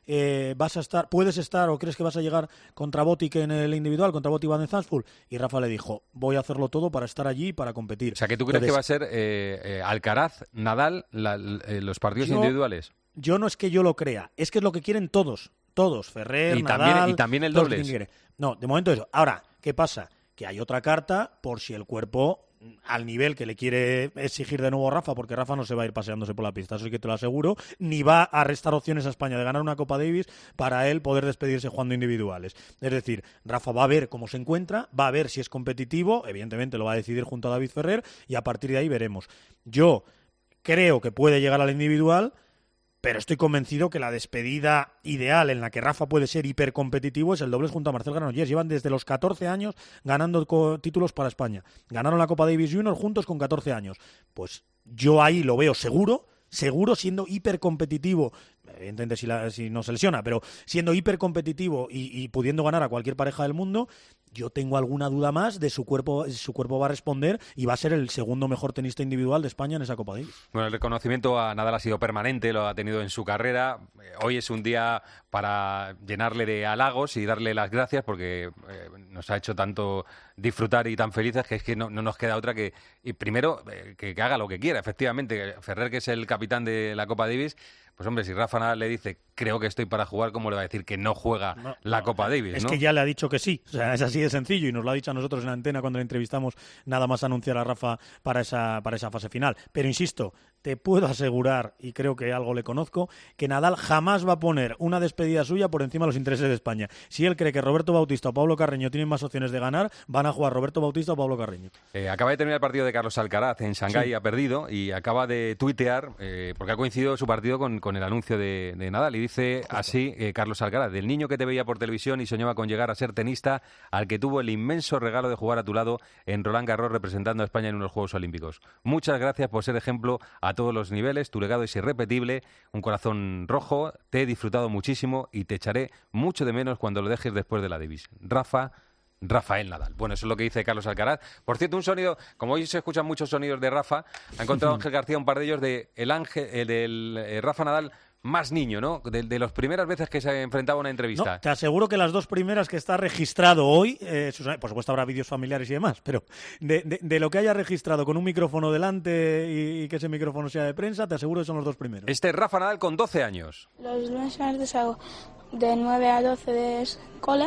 eh, vas a estar, puedes estar o crees que vas a llegar contra Botic en el individual, contra Botic Van de Zandvoort? Y Rafa le dijo, voy a hacerlo todo para estar allí y para competir. O sea, que tú crees Entonces, que va a ser eh, eh, Alcaraz, Nadal, la, eh, los partidos yo, individuales. Yo no es que yo lo crea, es que es lo que quieren todos, todos, Ferrer, Y Nadal... también, y también el todos dobles. quien quiere. No, de momento eso. Ahora, ¿qué pasa? Que hay otra carta por si el cuerpo, al nivel que le quiere exigir de nuevo Rafa, porque Rafa no se va a ir paseándose por la pista, eso sí que te lo aseguro, ni va a restar opciones a España de ganar una Copa Davis para él poder despedirse jugando individuales. Es decir, Rafa va a ver cómo se encuentra, va a ver si es competitivo, evidentemente lo va a decidir junto a David Ferrer, y a partir de ahí veremos. Yo creo que puede llegar al individual, pero estoy convencido que la despedida ideal en la que Rafa puede ser hipercompetitivo es el dobles junto a Marcel Granollers. Llevan desde los catorce años ganando co- títulos para España. Ganaron la Copa Davis Junior juntos con catorce años. Pues yo ahí lo veo seguro, seguro siendo hipercompetitivo, evidentemente si, la, si no se lesiona, pero siendo hipercompetitivo y, y pudiendo ganar a cualquier pareja del mundo. Yo tengo alguna duda más de su cuerpo, su cuerpo va a responder y va a ser el segundo mejor tenista individual de España en esa Copa Davis. Bueno, el reconocimiento a Nadal ha sido permanente, lo ha tenido en su carrera. Eh, Hoy es un día para llenarle de halagos y darle las gracias porque eh, nos ha hecho tanto disfrutar y tan felices que es que no, no nos queda otra que, y primero, eh, que, que haga lo que quiera. Efectivamente, Ferrer, que es el capitán de la Copa Davis, pues hombre, si Rafa Nadal le dice creo que estoy para jugar, ¿cómo le va a decir que no juega no, la no, Copa Davis? Es ¿no? que ya le ha dicho que sí, o sea, es así de sencillo y nos lo ha dicho a nosotros en la antena cuando le entrevistamos nada más anunciar a Rafa para esa, para esa fase final. Pero insisto, te puedo asegurar, y creo que algo le conozco, que Nadal jamás va a poner una despedida suya por encima de los intereses de España. Si él cree que Roberto Bautista o Pablo Carreño tienen más opciones de ganar, van a jugar Roberto Bautista o Pablo Carreño. Eh, acaba de terminar el partido de Carlos Alcaraz en Shanghái, Sí. ha perdido y acaba de tuitear, eh, porque ha coincidido su partido con, con el anuncio de, de Nadal, y dice Justo. así eh, Carlos Alcaraz: del niño que te veía por televisión y soñaba con llegar a ser tenista, al que tuvo el inmenso regalo de jugar a tu lado en Roland Garros representando a España en unos Juegos Olímpicos. Muchas gracias por ser ejemplo a todos los niveles, tu legado es irrepetible, un corazón rojo, te he disfrutado muchísimo y te echaré mucho de menos cuando lo dejes después de la Davis. Rafa Rafael Nadal. Bueno, eso es lo que dice Carlos Alcaraz. Por cierto, un sonido, como hoy se escuchan muchos sonidos de Rafa, ha encontrado Ángel García un par de ellos de el ángel, el del eh, Rafa Nadal más niño, ¿no? De, de las primeras veces que se enfrentaba a una entrevista. No, te aseguro que las dos primeras que está registrado hoy, eh, por supuesto habrá vídeos familiares y demás, pero de, de, de lo que haya registrado con un micrófono delante y, y que ese micrófono sea de prensa, te aseguro que son los dos primeros. Este es Rafa Nadal con doce años. Los lunes y martes hago de nueve a doce de escuela.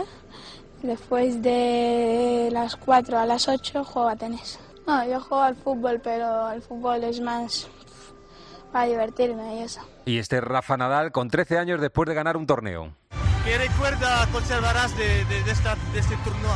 Después de las cuatro a las ocho juego a tenis. No, yo juego al fútbol, pero el fútbol es más para divertirme y eso. Y este es Rafa Nadal con trece años después de ganar un torneo. ¿Qué recuerda conservarás de, de, de, esta, de este torneo?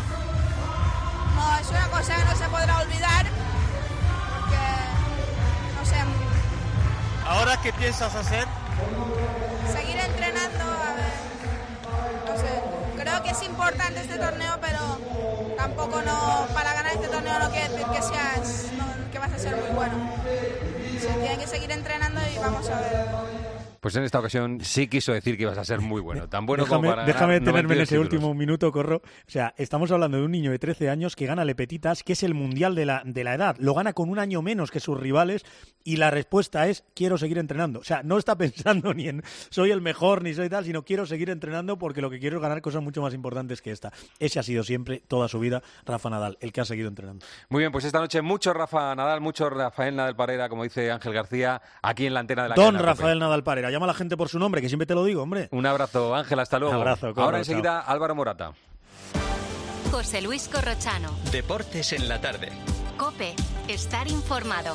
No, es una cosa que no se podrá olvidar, porque, no sé... ¿Ahora qué piensas hacer? Seguir entrenando, a ver, no sé... Creo que es importante este torneo, pero tampoco no para ganar este torneo no quiere decir que seas no, que vas a ser muy bueno. Se tiene que seguir entrenando y vamos a ver. Pues en esta ocasión sí quiso decir que ibas a ser muy bueno. Tan bueno déjame, como para déjame ganar detenerme en ese títulos. último minuto, Corro. O sea, estamos hablando de un niño de trece años que gana Le Petitas, que es el mundial de la, de la edad. Lo gana con un año menos que sus rivales y la respuesta es quiero seguir entrenando. O sea, no está pensando ni en soy el mejor ni soy tal, sino quiero seguir entrenando porque lo que quiero es ganar cosas mucho más importantes que esta. Ese ha sido siempre, toda su vida, Rafa Nadal, el que ha seguido entrenando. Muy bien, pues esta noche mucho Rafa Nadal, mucho Rafael Nadal Parera, como dice Ángel García, aquí en la antena de la Don cadena Rafael COPE. Nadal Parera. Llama a la gente por su nombre, que siempre te lo digo, hombre. Un abrazo, Ángel, hasta luego. Un abrazo, Corro, Ahora enseguida chao. Álvaro Morata. José Luis Corrochano. Deportes en la tarde. COPE. Estar informado.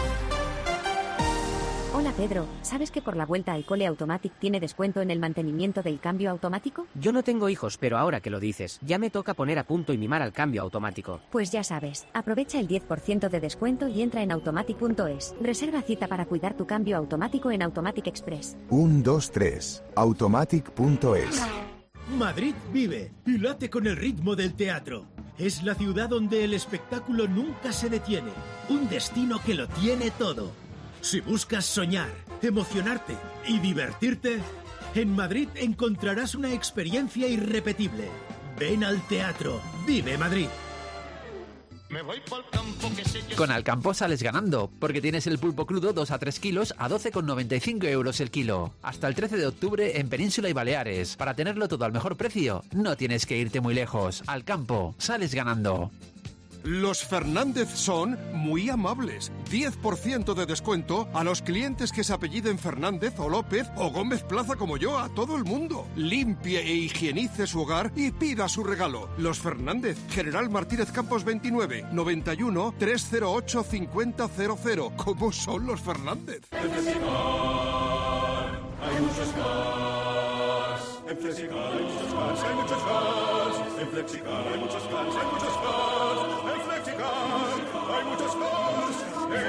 Hola Pedro, ¿sabes que por la vuelta al cole Automatic tiene descuento en el mantenimiento del cambio automático? Yo no tengo hijos, pero ahora que lo dices, ya me toca poner a punto y mimar al cambio automático. Pues ya sabes, aprovecha el diez por ciento de descuento y entra en automatic punto es. Reserva cita para cuidar tu cambio automático en Automatic Express. uno, dos, tres. automatic punto es. Madrid vive y late con el ritmo del teatro. Es la ciudad donde el espectáculo nunca se detiene. Un destino que lo tiene todo. Si buscas soñar, emocionarte y divertirte, en Madrid encontrarás una experiencia irrepetible. Ven al teatro. Vive Madrid. Me voy pa'l campo que sé yo. Con Alcampo sales ganando, porque tienes el pulpo crudo dos a tres kilos a doce con noventa y cinco euros el kilo. Hasta el trece de octubre en Península y Baleares. Para tenerlo todo al mejor precio, no tienes que irte muy lejos. Alcampo, sales ganando. Los Fernández son muy amables. diez por ciento de descuento a los clientes que se apelliden Fernández o López o Gómez Plaza como yo, a todo el mundo. Limpie e higienice su hogar y pida su regalo. Los Fernández, General Martínez Campos veintinueve, noventa y uno, trescientos ocho, cincuenta cero cero. ¿Cómo son los Fernández? En Flexicar hay muchos cars. En Flexicar hay muchos cars, hay muchos cars. En Flexicar hay muchos cars, hay muchos cars. Hay muchos cars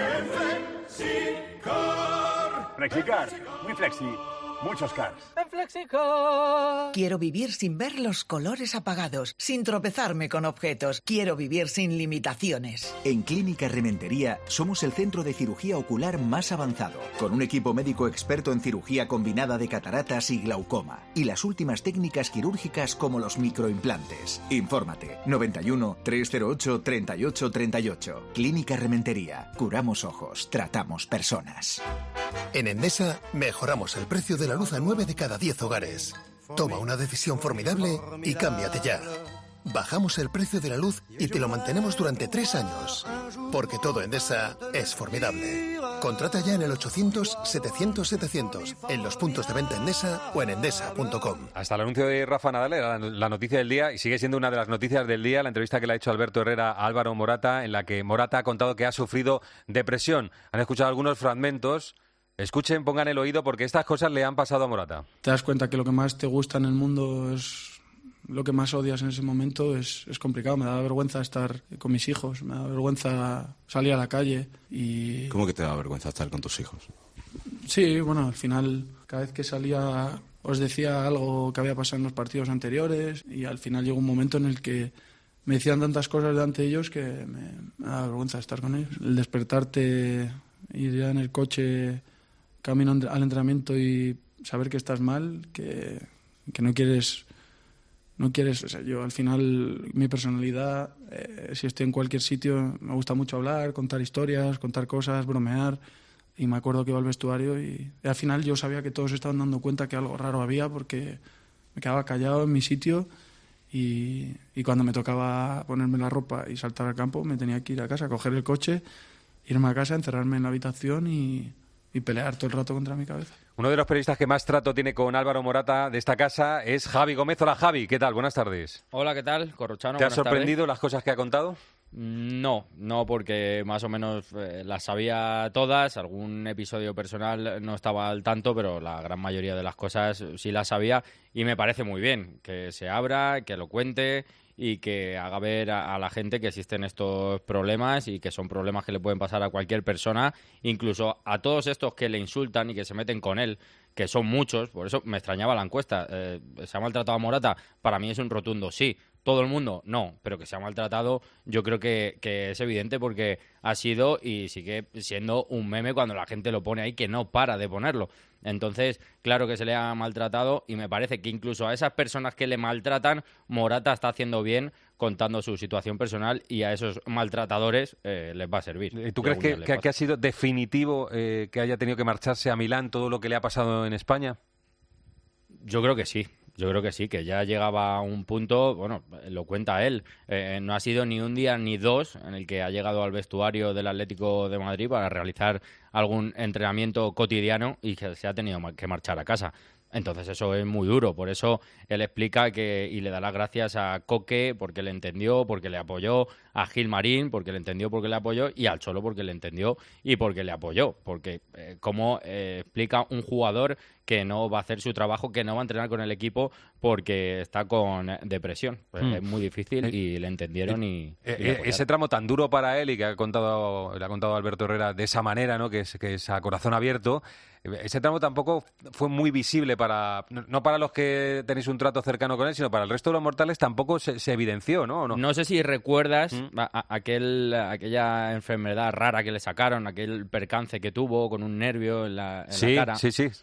en Flexicar. Flexicar, muy flexi, muchos cars. En Flexicar. Quiero vivir sin ver los colores apagados, sin tropezarme con objetos. Quiero vivir sin limitaciones. En Clínica Rementería somos el centro de cirugía ocular más avanzado, con un equipo médico experto en cirugía combinada de cataratas y glaucoma, y las últimas técnicas quirúrgicas como los microimplantes. Infórmate, noventa y uno, trescientos ocho, treinta y ocho treinta y ocho. Clínica Rementería. Curamos ojos, tratamos personas. En Endesa mejoramos el precio de la luz a nueve de cada diez hogares. Toma una decisión formidable y cámbiate ya. Bajamos el precio de la luz y te lo mantenemos durante tres años. Porque todo Endesa es formidable. Contrata ya en el ochocientos, setecientos, setecientos, en los puntos de venta Endesa o en endesa punto com. Hasta el anuncio de Rafa Nadal era la noticia del día y sigue siendo una de las noticias del día, la entrevista que le ha hecho Alberto Herrera a Álvaro Morata, en la que Morata ha contado que ha sufrido depresión. Han escuchado algunos fragmentos. Escuchen, pongan el oído, porque estas cosas le han pasado a Morata. Te das cuenta que lo que más te gusta en el mundo es lo que más odias en ese momento. Es, es complicado, me da vergüenza estar con mis hijos, me da vergüenza salir a la calle y... ¿Cómo que te da vergüenza estar con tus hijos? Sí, bueno, al final, cada vez que salía os decía algo que había pasado en los partidos anteriores y al final llegó un momento en el que me decían tantas cosas delante de ellos que me, me da vergüenza estar con ellos. El despertarte, ir ya en el coche... camino al entrenamiento y saber que estás mal, que, que no quieres, no quieres, o sea, yo al final mi personalidad, eh, si estoy en cualquier sitio, me gusta mucho hablar, contar historias, contar cosas, bromear, y me acuerdo que iba al vestuario y, y al final yo sabía que todos estaban dando cuenta que algo raro había porque me quedaba callado en mi sitio y, y cuando me tocaba ponerme la ropa y saltar al campo me tenía que ir a casa, coger el coche, irme a casa, encerrarme en la habitación y y pelear todo el rato contra mi cabeza. Uno de los periodistas que más trato tiene con Álvaro Morata de esta casa es Javi Gómez. Hola, Javi, ¿qué tal? Buenas tardes. Hola, ¿qué tal? Corrochano, ¿Te ha buenas sorprendido tardes. las cosas que ha contado? No, no, porque más o menos eh, las sabía todas. Algún episodio personal no estaba al tanto, pero la gran mayoría de las cosas sí las sabía y me parece muy bien que se abra, que lo cuente y que haga ver a, a la gente que existen estos problemas y que son problemas que le pueden pasar a cualquier persona, incluso a todos estos que le insultan y que se meten con él, que son muchos. Por eso me extrañaba la encuesta. Eh, ¿se ha maltratado a Morata? Para mí es un rotundo sí. ¿Todo el mundo? No, pero que se ha maltratado yo creo que, que es evidente porque ha sido y sigue siendo un meme cuando la gente lo pone ahí, que no para de ponerlo. Entonces, claro que se le ha maltratado y me parece que incluso a esas personas que le maltratan, Morata está haciendo bien contando su situación personal y a esos maltratadores eh, les va a servir. ¿Tú crees que, que, que ha sido definitivo eh, que haya tenido que marcharse a Milán todo lo que le ha pasado en España? Yo creo que sí. Yo creo que sí, que ya llegaba a un punto, bueno, lo cuenta él, eh, no ha sido ni un día ni dos en el que ha llegado al vestuario del Atlético de Madrid para realizar algún entrenamiento cotidiano y que se ha tenido que marchar a casa. Entonces eso es muy duro, por eso él explica que y le da las gracias a Coque porque le entendió, porque le apoyó, a Gil Marín porque le entendió, porque le apoyó y al Cholo porque le entendió y porque le apoyó, porque eh, como eh, explica un jugador que no va a hacer su trabajo, que no va a entrenar con el equipo porque está con depresión. Pues mm. Es muy difícil y le entendieron y, eh, y le eh, ese tramo tan duro para él y que ha contado, le ha contado Alberto Herrera de esa manera, ¿no? Que es, que es a corazón abierto. Ese tramo tampoco fue muy visible para, no para los que tenéis un trato cercano con él, sino para el resto de los mortales tampoco se, se evidenció, ¿no? ¿O no? No sé si recuerdas ¿Mm? a, a, aquel, aquella enfermedad rara que le sacaron, aquel percance que tuvo con un nervio en la, en sí, la cara. Sí, sí, sí, sí. Pues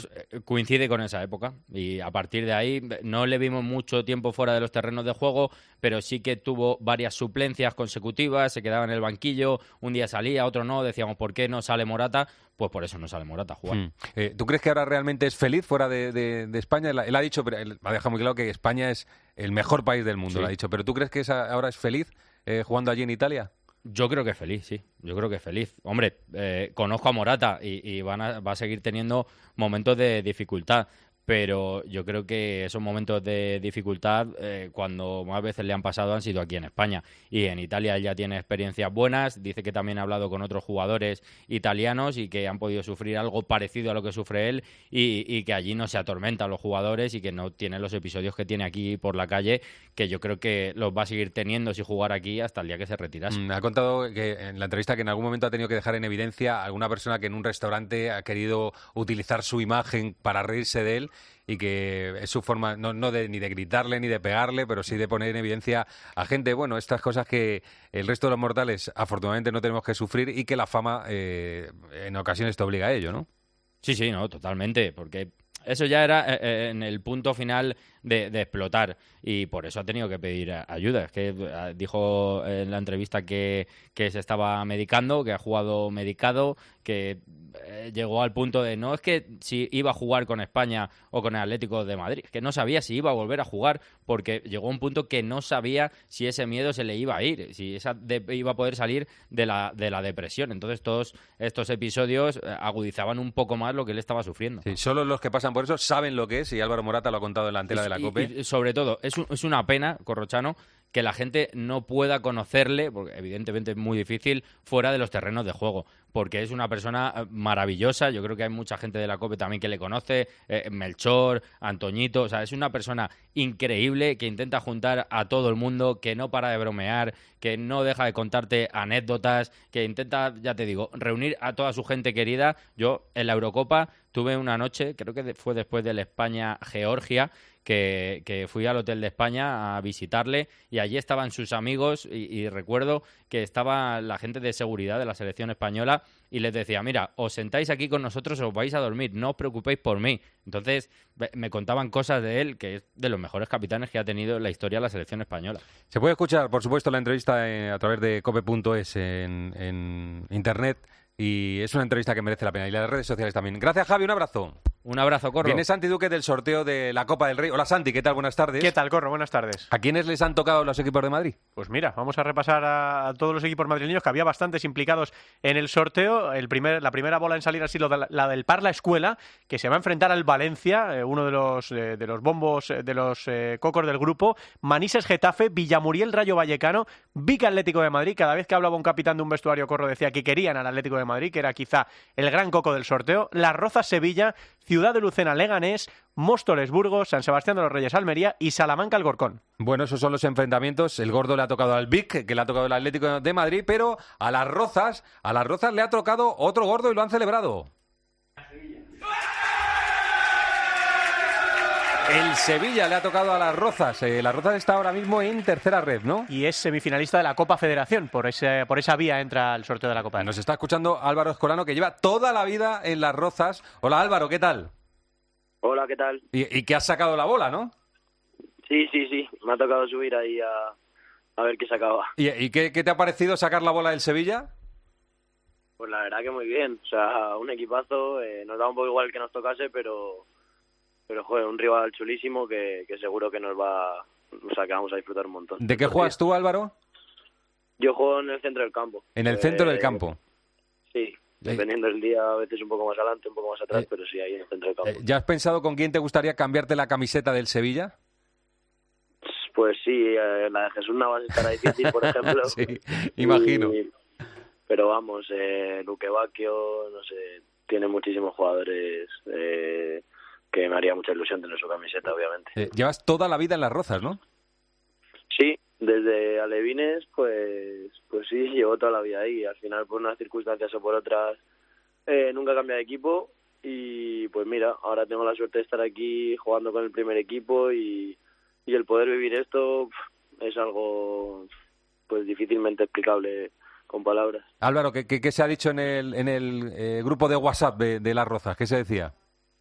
pues coincide con esa época y a partir de ahí no le vimos mucho tiempo fuera de los terrenos de juego, pero sí que tuvo varias suplencias consecutivas, se quedaba en el banquillo, un día salía, otro no, decíamos ¿por qué no sale Morata? Pues por eso no sale Morata a jugar. Hmm. Eh, ¿Tú crees que ahora realmente es feliz fuera de, de, de España? Él, él ha dicho, pero él ha dejado muy claro que España es el mejor país del mundo, Sí. lo ha dicho, pero ¿tú crees que esa, ahora es feliz eh, jugando allí en Italia? Yo creo que feliz, sí. Yo creo que feliz. Hombre, eh, conozco a Morata y, y van a, va a seguir teniendo momentos de dificultad. Pero yo creo que esos momentos de dificultad, eh, cuando más veces le han pasado, han sido aquí en España. Y en Italia él ya tiene experiencias buenas. Dice que también ha hablado con otros jugadores italianos y que han podido sufrir algo parecido a lo que sufre él y, y que allí no se atormentan los jugadores y que no tienen los episodios que tiene aquí por la calle, que yo creo que los va a seguir teniendo si jugar aquí hasta el día que se retirase. Me ha contado que en la entrevista que en algún momento ha tenido que dejar en evidencia a alguna persona que en un restaurante ha querido utilizar su imagen para reírse de él y que es su forma, no, no de, ni de gritarle ni de pegarle, pero sí de poner en evidencia a gente, bueno, estas cosas que el resto de los mortales afortunadamente no tenemos que sufrir y que la fama eh, en ocasiones te obliga a ello, ¿no? Sí, sí, no, totalmente, porque eso ya era eh, en el punto final de, de explotar y por eso ha tenido que pedir ayuda. Es que eh, dijo en la entrevista que, que se estaba medicando, que ha jugado medicado, que eh, llegó al punto de no es que si iba a jugar con España o con el Atlético de Madrid, que no sabía si iba a volver a jugar porque llegó a un punto que no sabía si ese miedo se le iba a ir, si esa de, iba a poder salir de la, de la depresión. Entonces todos estos episodios eh, agudizaban un poco más lo que él estaba sufriendo. Sí, solo los que pasan por eso saben lo que es y Álvaro Morata lo ha contado en la antena de la Y- COPE. Y, sobre todo, es, un- es una pena, Corrochano, que la gente no pueda conocerle, porque evidentemente es muy difícil, fuera de los terrenos de juego, porque es una persona eh, maravillosa. Yo creo que hay mucha gente de la COPE también que le conoce, eh, Melchor, Antoñito, o sea, es una persona increíble que intenta juntar a todo el mundo, que no para de bromear, que no deja de contarte anécdotas, que intenta, ya te digo, reunir a toda su gente querida. Yo en la Eurocopa tuve una noche, creo que de- fue después del España-Georgia, que, que fui al Hotel de España a visitarle y allí estaban sus amigos y, y recuerdo que estaba la gente de seguridad de la selección española y les decía, mira, os sentáis aquí con nosotros, os vais a dormir, no os preocupéis por mí. Entonces ve- me contaban cosas de él, que es de los mejores capitanes que ha tenido en la historia la selección española. Se puede escuchar, por supuesto, la entrevista eh, a través de cope punto es en, en internet y es una entrevista que merece la pena y las redes sociales también. Gracias, Javi, un abrazo. Un abrazo, Corro. Viene Santi Duque del sorteo de la Copa del Rey. Hola, Santi, ¿qué tal? Buenas tardes. ¿Qué tal, Corro? Buenas tardes. ¿A quiénes les han tocado los equipos de Madrid? Pues mira, vamos a repasar a, a todos los equipos madrileños, que había bastantes implicados en el sorteo. El primer, la primera bola en salir ha sido la, la del Parla Escuela, que se va a enfrentar al Valencia, eh, uno de los, eh, de los bombos, eh, de los eh, cocos del grupo. Manises Getafe, Villamuriel Rayo Vallecano, Vic Atlético de Madrid. Cada vez que hablaba un capitán de un vestuario, Corro decía que querían al Atlético de Madrid, que era quizá el gran coco del sorteo. Las Rozas Sevilla, Ciudad de Lucena Leganés, Móstoles Burgos, San Sebastián de los Reyes Almería y Salamanca Alcorcón. Bueno, esos son los enfrentamientos. El gordo le ha tocado al Vic, que le ha tocado el Atlético de Madrid, pero a las Rozas, a las Rozas le ha tocado otro gordo y lo han celebrado. El Sevilla le ha tocado a las Rozas. Eh, las Rozas está ahora mismo en tercera red, ¿no? Y es semifinalista de la Copa Federación. Por, ese, por esa vía entra el sorteo de la Copa. Nos está escuchando Álvaro Escolano, que lleva toda la vida en las Rozas. Hola, Álvaro, ¿qué tal? Hola, ¿qué tal? Y, y que has sacado la bola, ¿no? Sí, sí, sí. Me ha tocado subir ahí a, a ver qué sacaba. ¿Y, y qué, qué te ha parecido sacar la bola del Sevilla? Pues la verdad que muy bien. O sea, un equipazo. Eh, nos da un poco igual que nos tocase, pero, pero joder, un rival chulísimo que, que seguro que nos va... O sea, que vamos a disfrutar un montón. ¿De qué juegas tú, Álvaro? Yo juego en el centro del campo. En el Eh, centro del campo. Sí. Dependiendo del día, a veces un poco más adelante, un poco más atrás, pero sí, ahí en el centro del campo. Eh, ¿Ya has pensado con quién te gustaría cambiarte la camiseta del Sevilla? Pues sí, eh, la de Jesús Navas estará difícil, por ejemplo. Sí, imagino. Y- pero vamos, eh, Luque Bacchio, no sé, tiene muchísimos jugadores eh, que me haría mucha ilusión tener su camiseta, obviamente. Eh, llevas toda la vida en las Rozas, ¿no? Sí, desde Alevines, pues pues sí, llevo toda la vida ahí. Al final, por unas circunstancias o por otras, eh, nunca cambié de equipo. Y pues mira, ahora tengo la suerte de estar aquí jugando con el primer equipo y, y el poder vivir esto pf, es algo pues difícilmente explicable con palabras. Álvaro, ¿qué, qué, qué se ha dicho en el, en el eh, grupo de WhatsApp de, de las Rozas? ¿Qué se decía?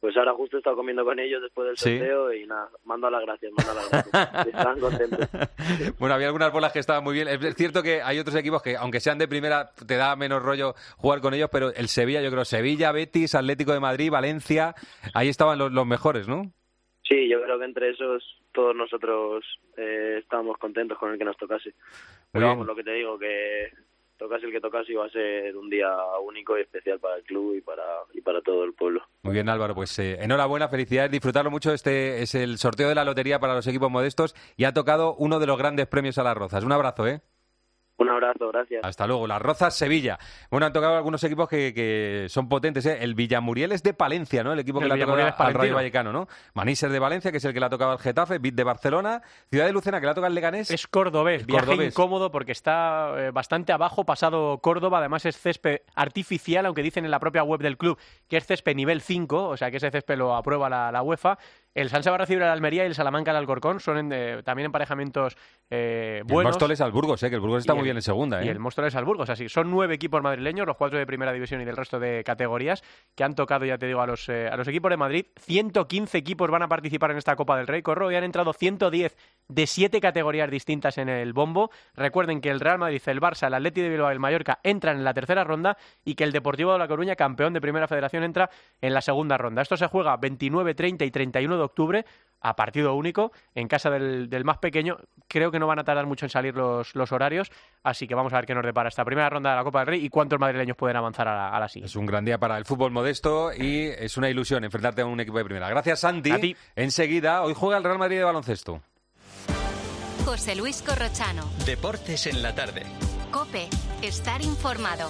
pues ahora justo he estado comiendo con ellos después del ¿Sí? sorteo y nada, mando las gracias, mando las gracias. Están contentos. Bueno, había algunas bolas que estaban muy bien. Es cierto que hay otros equipos que, aunque sean de primera, te da menos rollo jugar con ellos, pero el Sevilla, yo creo, Sevilla, Betis, Atlético de Madrid, Valencia, ahí estaban los, los mejores, ¿no? Sí, yo creo que entre esos todos nosotros eh, estábamos contentos con el que nos tocase. Pero vamos, lo que te digo, que tocase el que tocase iba a ser un día único y especial para el club y para y para todo el pueblo. Muy bien, Álvaro, pues eh, enhorabuena, felicidades, disfrutarlo mucho. Este es el sorteo de la lotería para los equipos modestos y ha tocado uno de los grandes premios a las Rozas. Un abrazo, ¿eh? Un abrazo, gracias. Hasta luego. Las Rozas, Sevilla. Bueno, han tocado algunos equipos que, que son potentes, ¿eh? El Villamuriel es de Palencia, ¿no? El equipo que El le ha tocado Villamuriel es al Rayo palentino. Vallecano, ¿no? Manises de Valencia, que es el que le ha tocado al Getafe, Bit de Barcelona, Ciudad de Lucena, que le ha tocado al Leganés. Es cordobés, Es viaje cordobés. incómodo porque está eh, bastante abajo, pasado Córdoba, además es césped artificial, aunque dicen en la propia web del club que es césped nivel cinco, o sea que ese césped lo aprueba la, la UEFA. El Sanse va a recibir al Almería y el Salamanca al Alcorcón, son en, eh, también emparejamientos eh, Y el buenos. Móstoles al Burgos, ¿eh? Que el Burgos está Y muy el- bien en segunda, ¿eh? Y el Móstoles al Burgos, así. Son nueve equipos madrileños, los cuatro de primera división y del resto de categorías, que han tocado, ya te digo, a los, eh, a los equipos de Madrid. ciento quince equipos van a participar en esta Copa del Rey, Corro, y han entrado ciento diez de siete categorías distintas en el bombo. Recuerden que el Real Madrid, el Barça, el Atleti de Bilbao y el Mallorca entran en la tercera ronda y que el Deportivo de La Coruña, campeón de Primera Federación, entra en la segunda ronda. Esto se juega veintinueve, treinta y treinta y uno de octubre a partido único en casa del, del más pequeño. Creo que no van a tardar mucho en salir los, los horarios, así que vamos a ver qué nos depara esta primera ronda de la Copa del Rey y cuántos madrileños pueden avanzar a la, a la siguiente. Es un gran día para el fútbol modesto y es una ilusión enfrentarte a un equipo de primera. Gracias, Santi. A ti. Enseguida, hoy juega el Real Madrid de baloncesto. José Luis Corrochano. Deportes en la tarde. COPE. Estar informado.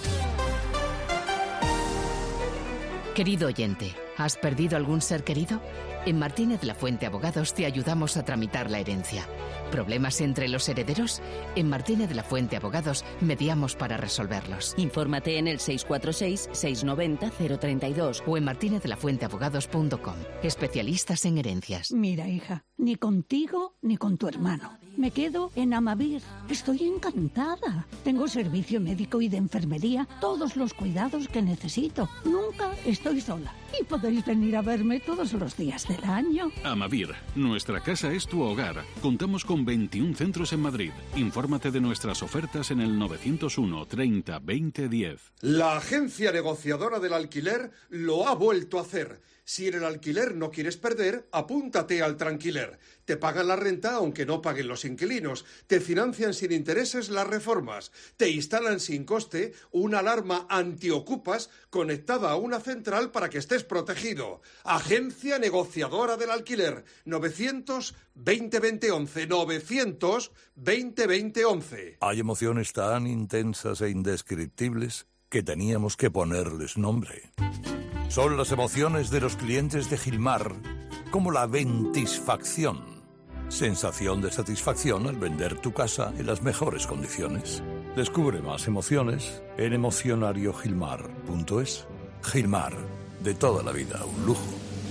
Querido oyente, ¿has perdido algún ser querido? En Martínez La Fuente Abogados te ayudamos a tramitar la herencia. ¿Problemas entre los herederos? En Martínez La Fuente Abogados mediamos para resolverlos. Infórmate en el seis cuatro seis, seis nueve cero, cero tres dos O en martinez de la fuente abogados punto com. Especialistas en herencias. Mira, hija, ni contigo ni con tu hermano. Me quedo en Amavir. Estoy encantada. Tengo servicio médico y de enfermería, todos los cuidados que necesito. Nunca estoy sola. Y podéis venir a verme todos los días del año. Amavir, nuestra casa es tu hogar. Contamos con veintiún centros en Madrid. Infórmate de nuestras ofertas en el novecientos uno, treinta, veinte, diez. La agencia negociadora del alquiler lo ha vuelto a hacer. Si en el alquiler no quieres perder, apúntate al Tranquiler. Te pagan la renta aunque no paguen los inquilinos. Te financian sin intereses las reformas. Te instalan sin coste una alarma antiocupas conectada a una central para que estés protegido. Agencia negociadora del alquiler. novecientos veinte veinte once. novecientos veinte veinte once. Hay emociones tan intensas e indescriptibles que teníamos que ponerles nombre. Son las emociones de los clientes de Gilmar, como la ventisfacción. Sensación de satisfacción al vender tu casa en las mejores condiciones. Descubre más emociones en emocionario gilmar punto es. Gilmar, de toda la vida, un lujo.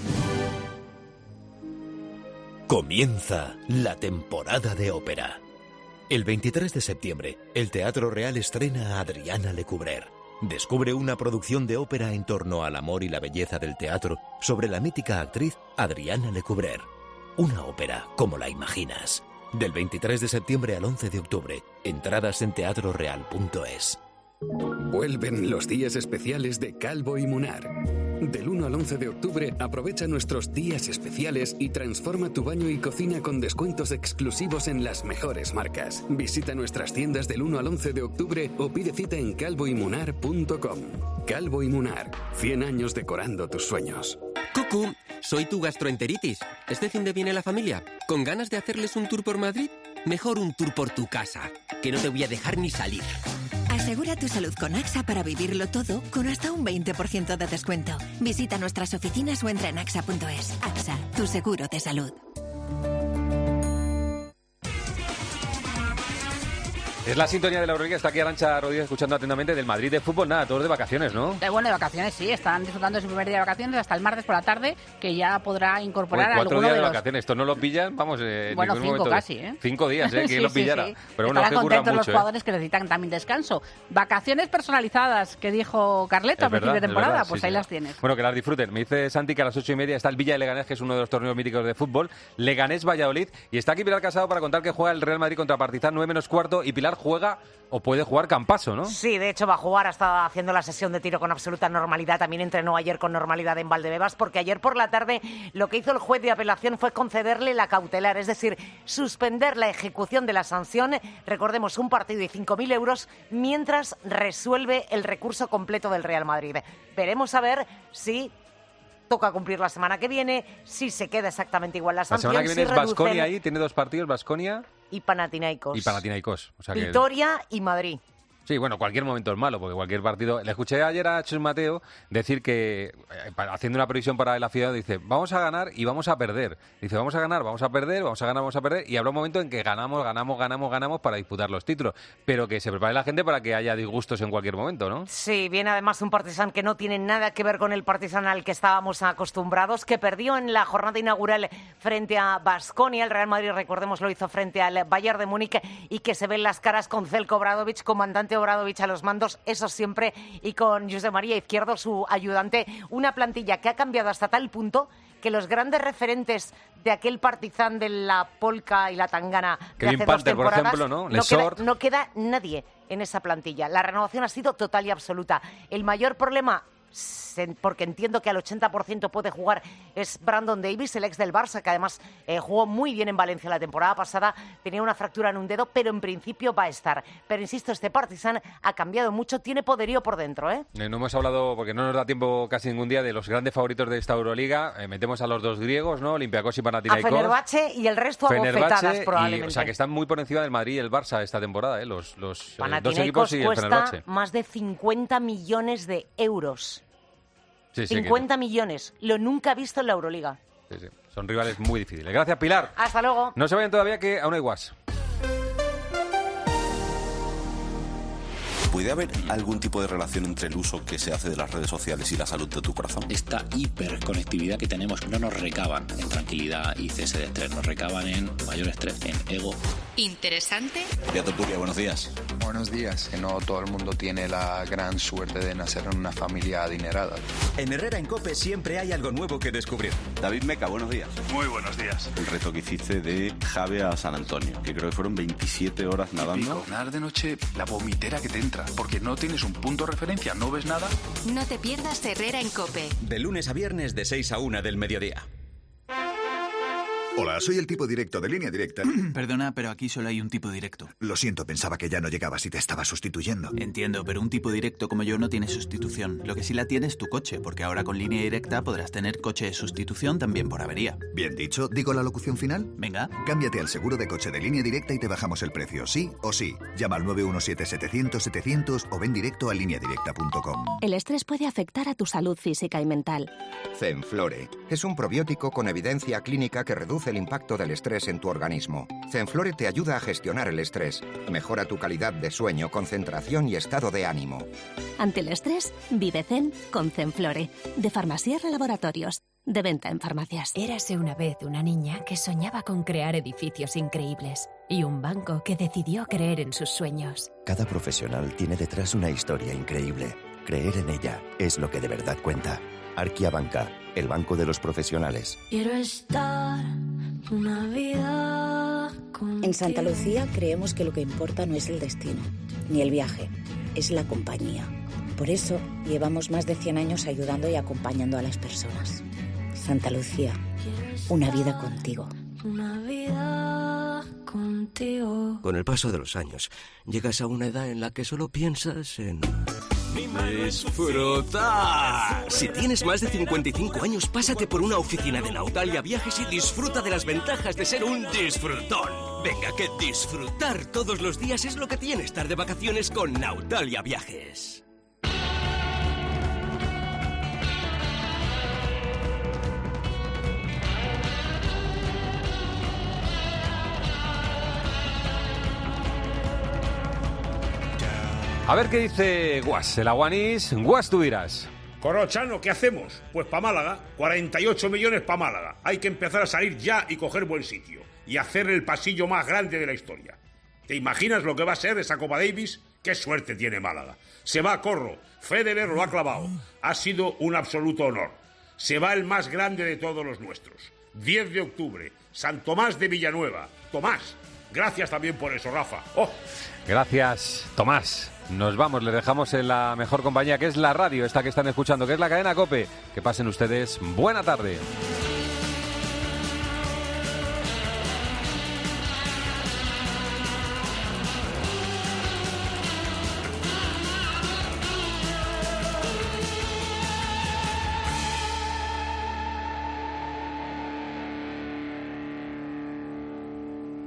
Comienza la temporada de ópera. El veintitrés de septiembre, el Teatro Real estrena a Adriana Lecouvreur. Descubre una producción de ópera en torno al amor y la belleza del teatro sobre la mítica actriz Adriana Lecouvreur. Una ópera como la imaginas. Del veintitrés de septiembre al once de octubre. Entradas en teatro real punto es. Vuelven los días especiales de Calvo y Munar. Del uno al once de octubre aprovecha nuestros días especiales y transforma tu baño y cocina con descuentos exclusivos en las mejores marcas. Visita nuestras tiendas del uno al once de octubre o pide cita en calvo y munar punto com. Calvo y Munar, cien años decorando tus sueños. Cucú, soy tu gastroenteritis. ¿Este fin de viene la familia? ¿Con ganas de hacerles un tour por Madrid? Mejor un tour por tu casa, que no te voy a dejar ni salir. Asegura tu salud con AXA para vivirlo todo con hasta un veinte por ciento de descuento. Visita nuestras oficinas o entra en axa punto es. AXA, tu seguro de salud. Es la sintonía de la Euroliga. Está aquí Arantxa Rodríguez escuchando atentamente del Madrid de fútbol. Nada, todos de vacaciones, ¿no? Eh, bueno, de vacaciones sí. Están disfrutando de su primer día de vacaciones hasta el martes por la tarde, que ya podrá incorporar Bueno, cuatro alguno días de de los... vacaciones. Esto no lo pillan, vamos, eh, en Bueno, ningún cinco momento. casi, ¿eh? Cinco días, ¿eh? Que Sí, lo sí, pillara. sí. Pero bueno, Estarán es que curran contentos los mucho, ¿eh? jugadores que necesitan también descanso. Vacaciones personalizadas, que dijo Carleto Es a principio verdad, de es temporada. verdad, Pues sí, ahí sí. las tienes. Bueno, que las disfruten. Me dice Santi que a las ocho y media está el Villa de Leganés, que es uno de los torneos míticos de fútbol. Leganés-Valladolid. Y está aquí Pilar Casado para contar que juega el Real Madrid contra Partizan nueve menos cuarto. Y Pilar juega o puede jugar Campaso, ¿no? Sí, de hecho va a jugar, ha estado haciendo la sesión de tiro con absoluta normalidad, también entrenó ayer con normalidad en Valdebebas, porque ayer por la tarde lo que hizo el juez de apelación fue concederle la cautelar, es decir, suspender la ejecución de la sanción, recordemos un partido y cinco mil euros, mientras resuelve el recurso completo del Real Madrid. Veremos a ver si toca cumplir la semana que viene, si se queda exactamente igual la La sanción. semana que viene si es Baskonia reducen- ahí, tiene dos partidos, Baskonia Y Panathinaikos. y Panathinaikos. O sea que... Vitoria y Madrid. Sí, bueno, cualquier momento es malo, porque cualquier partido... Le escuché ayer a Chus Mateo decir que, eh, para- haciendo una previsión para el aficionado, dice, vamos a ganar y vamos a perder. Dice, vamos a ganar, vamos a perder, vamos a ganar, vamos a perder. Y habrá un momento en que ganamos, ganamos, ganamos, ganamos para disputar los títulos. Pero que se prepare la gente para que haya disgustos en cualquier momento, ¿no? Sí, viene además un Partizan que no tiene nada que ver con el Partizan al que estábamos acostumbrados, que perdió en la jornada inaugural frente a Baskonia. El Real Madrid, recordemos, lo hizo frente al Bayern de Múnich, y que se ven las caras con Zelko Obradovic, comandante Obradovic a los mandos, eso siempre, y con José María Izquierdo, su ayudante. Una plantilla que ha cambiado hasta tal punto que los grandes referentes de aquel Partizan de la polka y la tangana de Kevin hace dos Panther, por temporadas, ejemplo, ¿no? queda, Lesort. no queda nadie en esa plantilla. La renovación ha sido total y absoluta. El mayor problema, se- porque entiendo que al ochenta por ciento puede jugar, es Brandon Davis, el ex del Barça, que además eh, jugó muy bien en Valencia la temporada pasada, tenía una fractura en un dedo, pero en principio va a estar. Pero insisto, este Partizan ha cambiado mucho, tiene poderío por dentro, ¿eh? Eh, No hemos hablado, porque no nos da tiempo casi ningún día, de los grandes favoritos de esta Euroliga. Eh, metemos a los dos griegos, ¿no? Olympiacos y A Panathinaikos. Fenerbahce y el resto a Fenerbahce bofetadas, y- probablemente. o sea, que están muy por encima del Madrid y el Barça esta temporada, ¿eh? Los, los eh, dos Panathinaikos equipos y el cuesta Fenerbahce. más de cincuenta millones de euros. Sí, sí, que- cincuenta millones, lo nunca visto en la Euroliga. sí, sí. Son rivales muy difíciles. Gracias, Pilar. Hasta luego. No se vayan todavía, que aún hay guas. ¿Puede haber algún tipo de relación entre el uso que se hace de las redes sociales y la salud de tu corazón? Esta hiperconectividad que tenemos no nos recaban en tranquilidad y cese de estrés, nos recaban en mayor estrés, en ego. Interesante. Ya Tertulia, buenos días. Buenos días, que no todo el mundo tiene la gran suerte de nacer en una familia adinerada. En Herrera en COPE siempre hay algo nuevo que descubrir. David Meca, buenos días. Muy buenos días. El reto que hiciste de Jave a San Antonio, que creo que fueron veintisiete horas nadando. Nadar de noche, la vomitera que te entra, porque no tienes un punto de referencia, no ves nada. No te pierdas Herrera en COPE. De lunes a viernes de seis a una del mediodía. Hola, soy el tipo directo de Línea Directa. Perdona, pero aquí solo hay un tipo directo. Lo siento, pensaba que ya no llegabas y te estaba sustituyendo. Entiendo, pero un tipo directo como yo no tiene sustitución. Lo que sí la tiene es tu coche, porque ahora con Línea Directa podrás tener coche de sustitución también por avería. Bien dicho, ¿digo la locución final? Venga. Cámbiate al seguro de coche de Línea Directa y te bajamos el precio, sí o sí. Llama al nueve uno siete setecientos setecientos o ven directo a línea directa punto com. El estrés puede afectar a tu salud física y mental. Zenflore es un probiótico con evidencia clínica que reduce el impacto del estrés en tu organismo. Zenflore te ayuda a gestionar el estrés, mejora tu calidad de sueño, concentración y estado de ánimo. Ante el estrés, vive Zen con Zenflore, de Farmasierra Laboratorios, de venta en farmacias. Érase una vez una niña que soñaba con crear edificios increíbles y un banco que decidió creer en sus sueños. Cada profesional tiene detrás una historia increíble. Creer en ella es lo que de verdad cuenta. Arquia Banca, el banco de los profesionales. Quiero estar una vida contigo. En Santa Lucía creemos que lo que importa no es el destino, ni el viaje, es la compañía. Por eso llevamos más de cien años ayudando y acompañando a las personas. Santa Lucía, una vida contigo. Una vida contigo. Con el paso de los años, llegas a una edad en la que solo piensas en... ¡Disfrutar! Si tienes más de cincuenta y cinco años, pásate por una oficina de Nautalia Viajes y disfruta de las ventajas de ser un disfrutón. Venga, que disfrutar todos los días es lo que tiene estar de vacaciones con Nautalia Viajes. A ver qué dice Guas, el aguanís. Guas, tú dirás. Corrochano, ¿qué hacemos? Pues para Málaga, cuarenta y ocho millones para Málaga. Hay que empezar a salir ya y coger buen sitio. Y hacer el pasillo más grande de la historia. ¿Te imaginas lo que va a ser esa Copa Davis? ¡Qué suerte tiene Málaga! Se va a Corro, Federer lo ha clavado. Ha sido un absoluto honor. Se va el más grande de todos los nuestros. diez de octubre, San Tomás de Villanueva. Tomás, gracias también por eso, Rafa. ¡Oh! Gracias, Tomás. Nos vamos, les dejamos en la mejor compañía, que es la radio, esta que están escuchando, que es la cadena COPE. Que pasen ustedes buena tarde.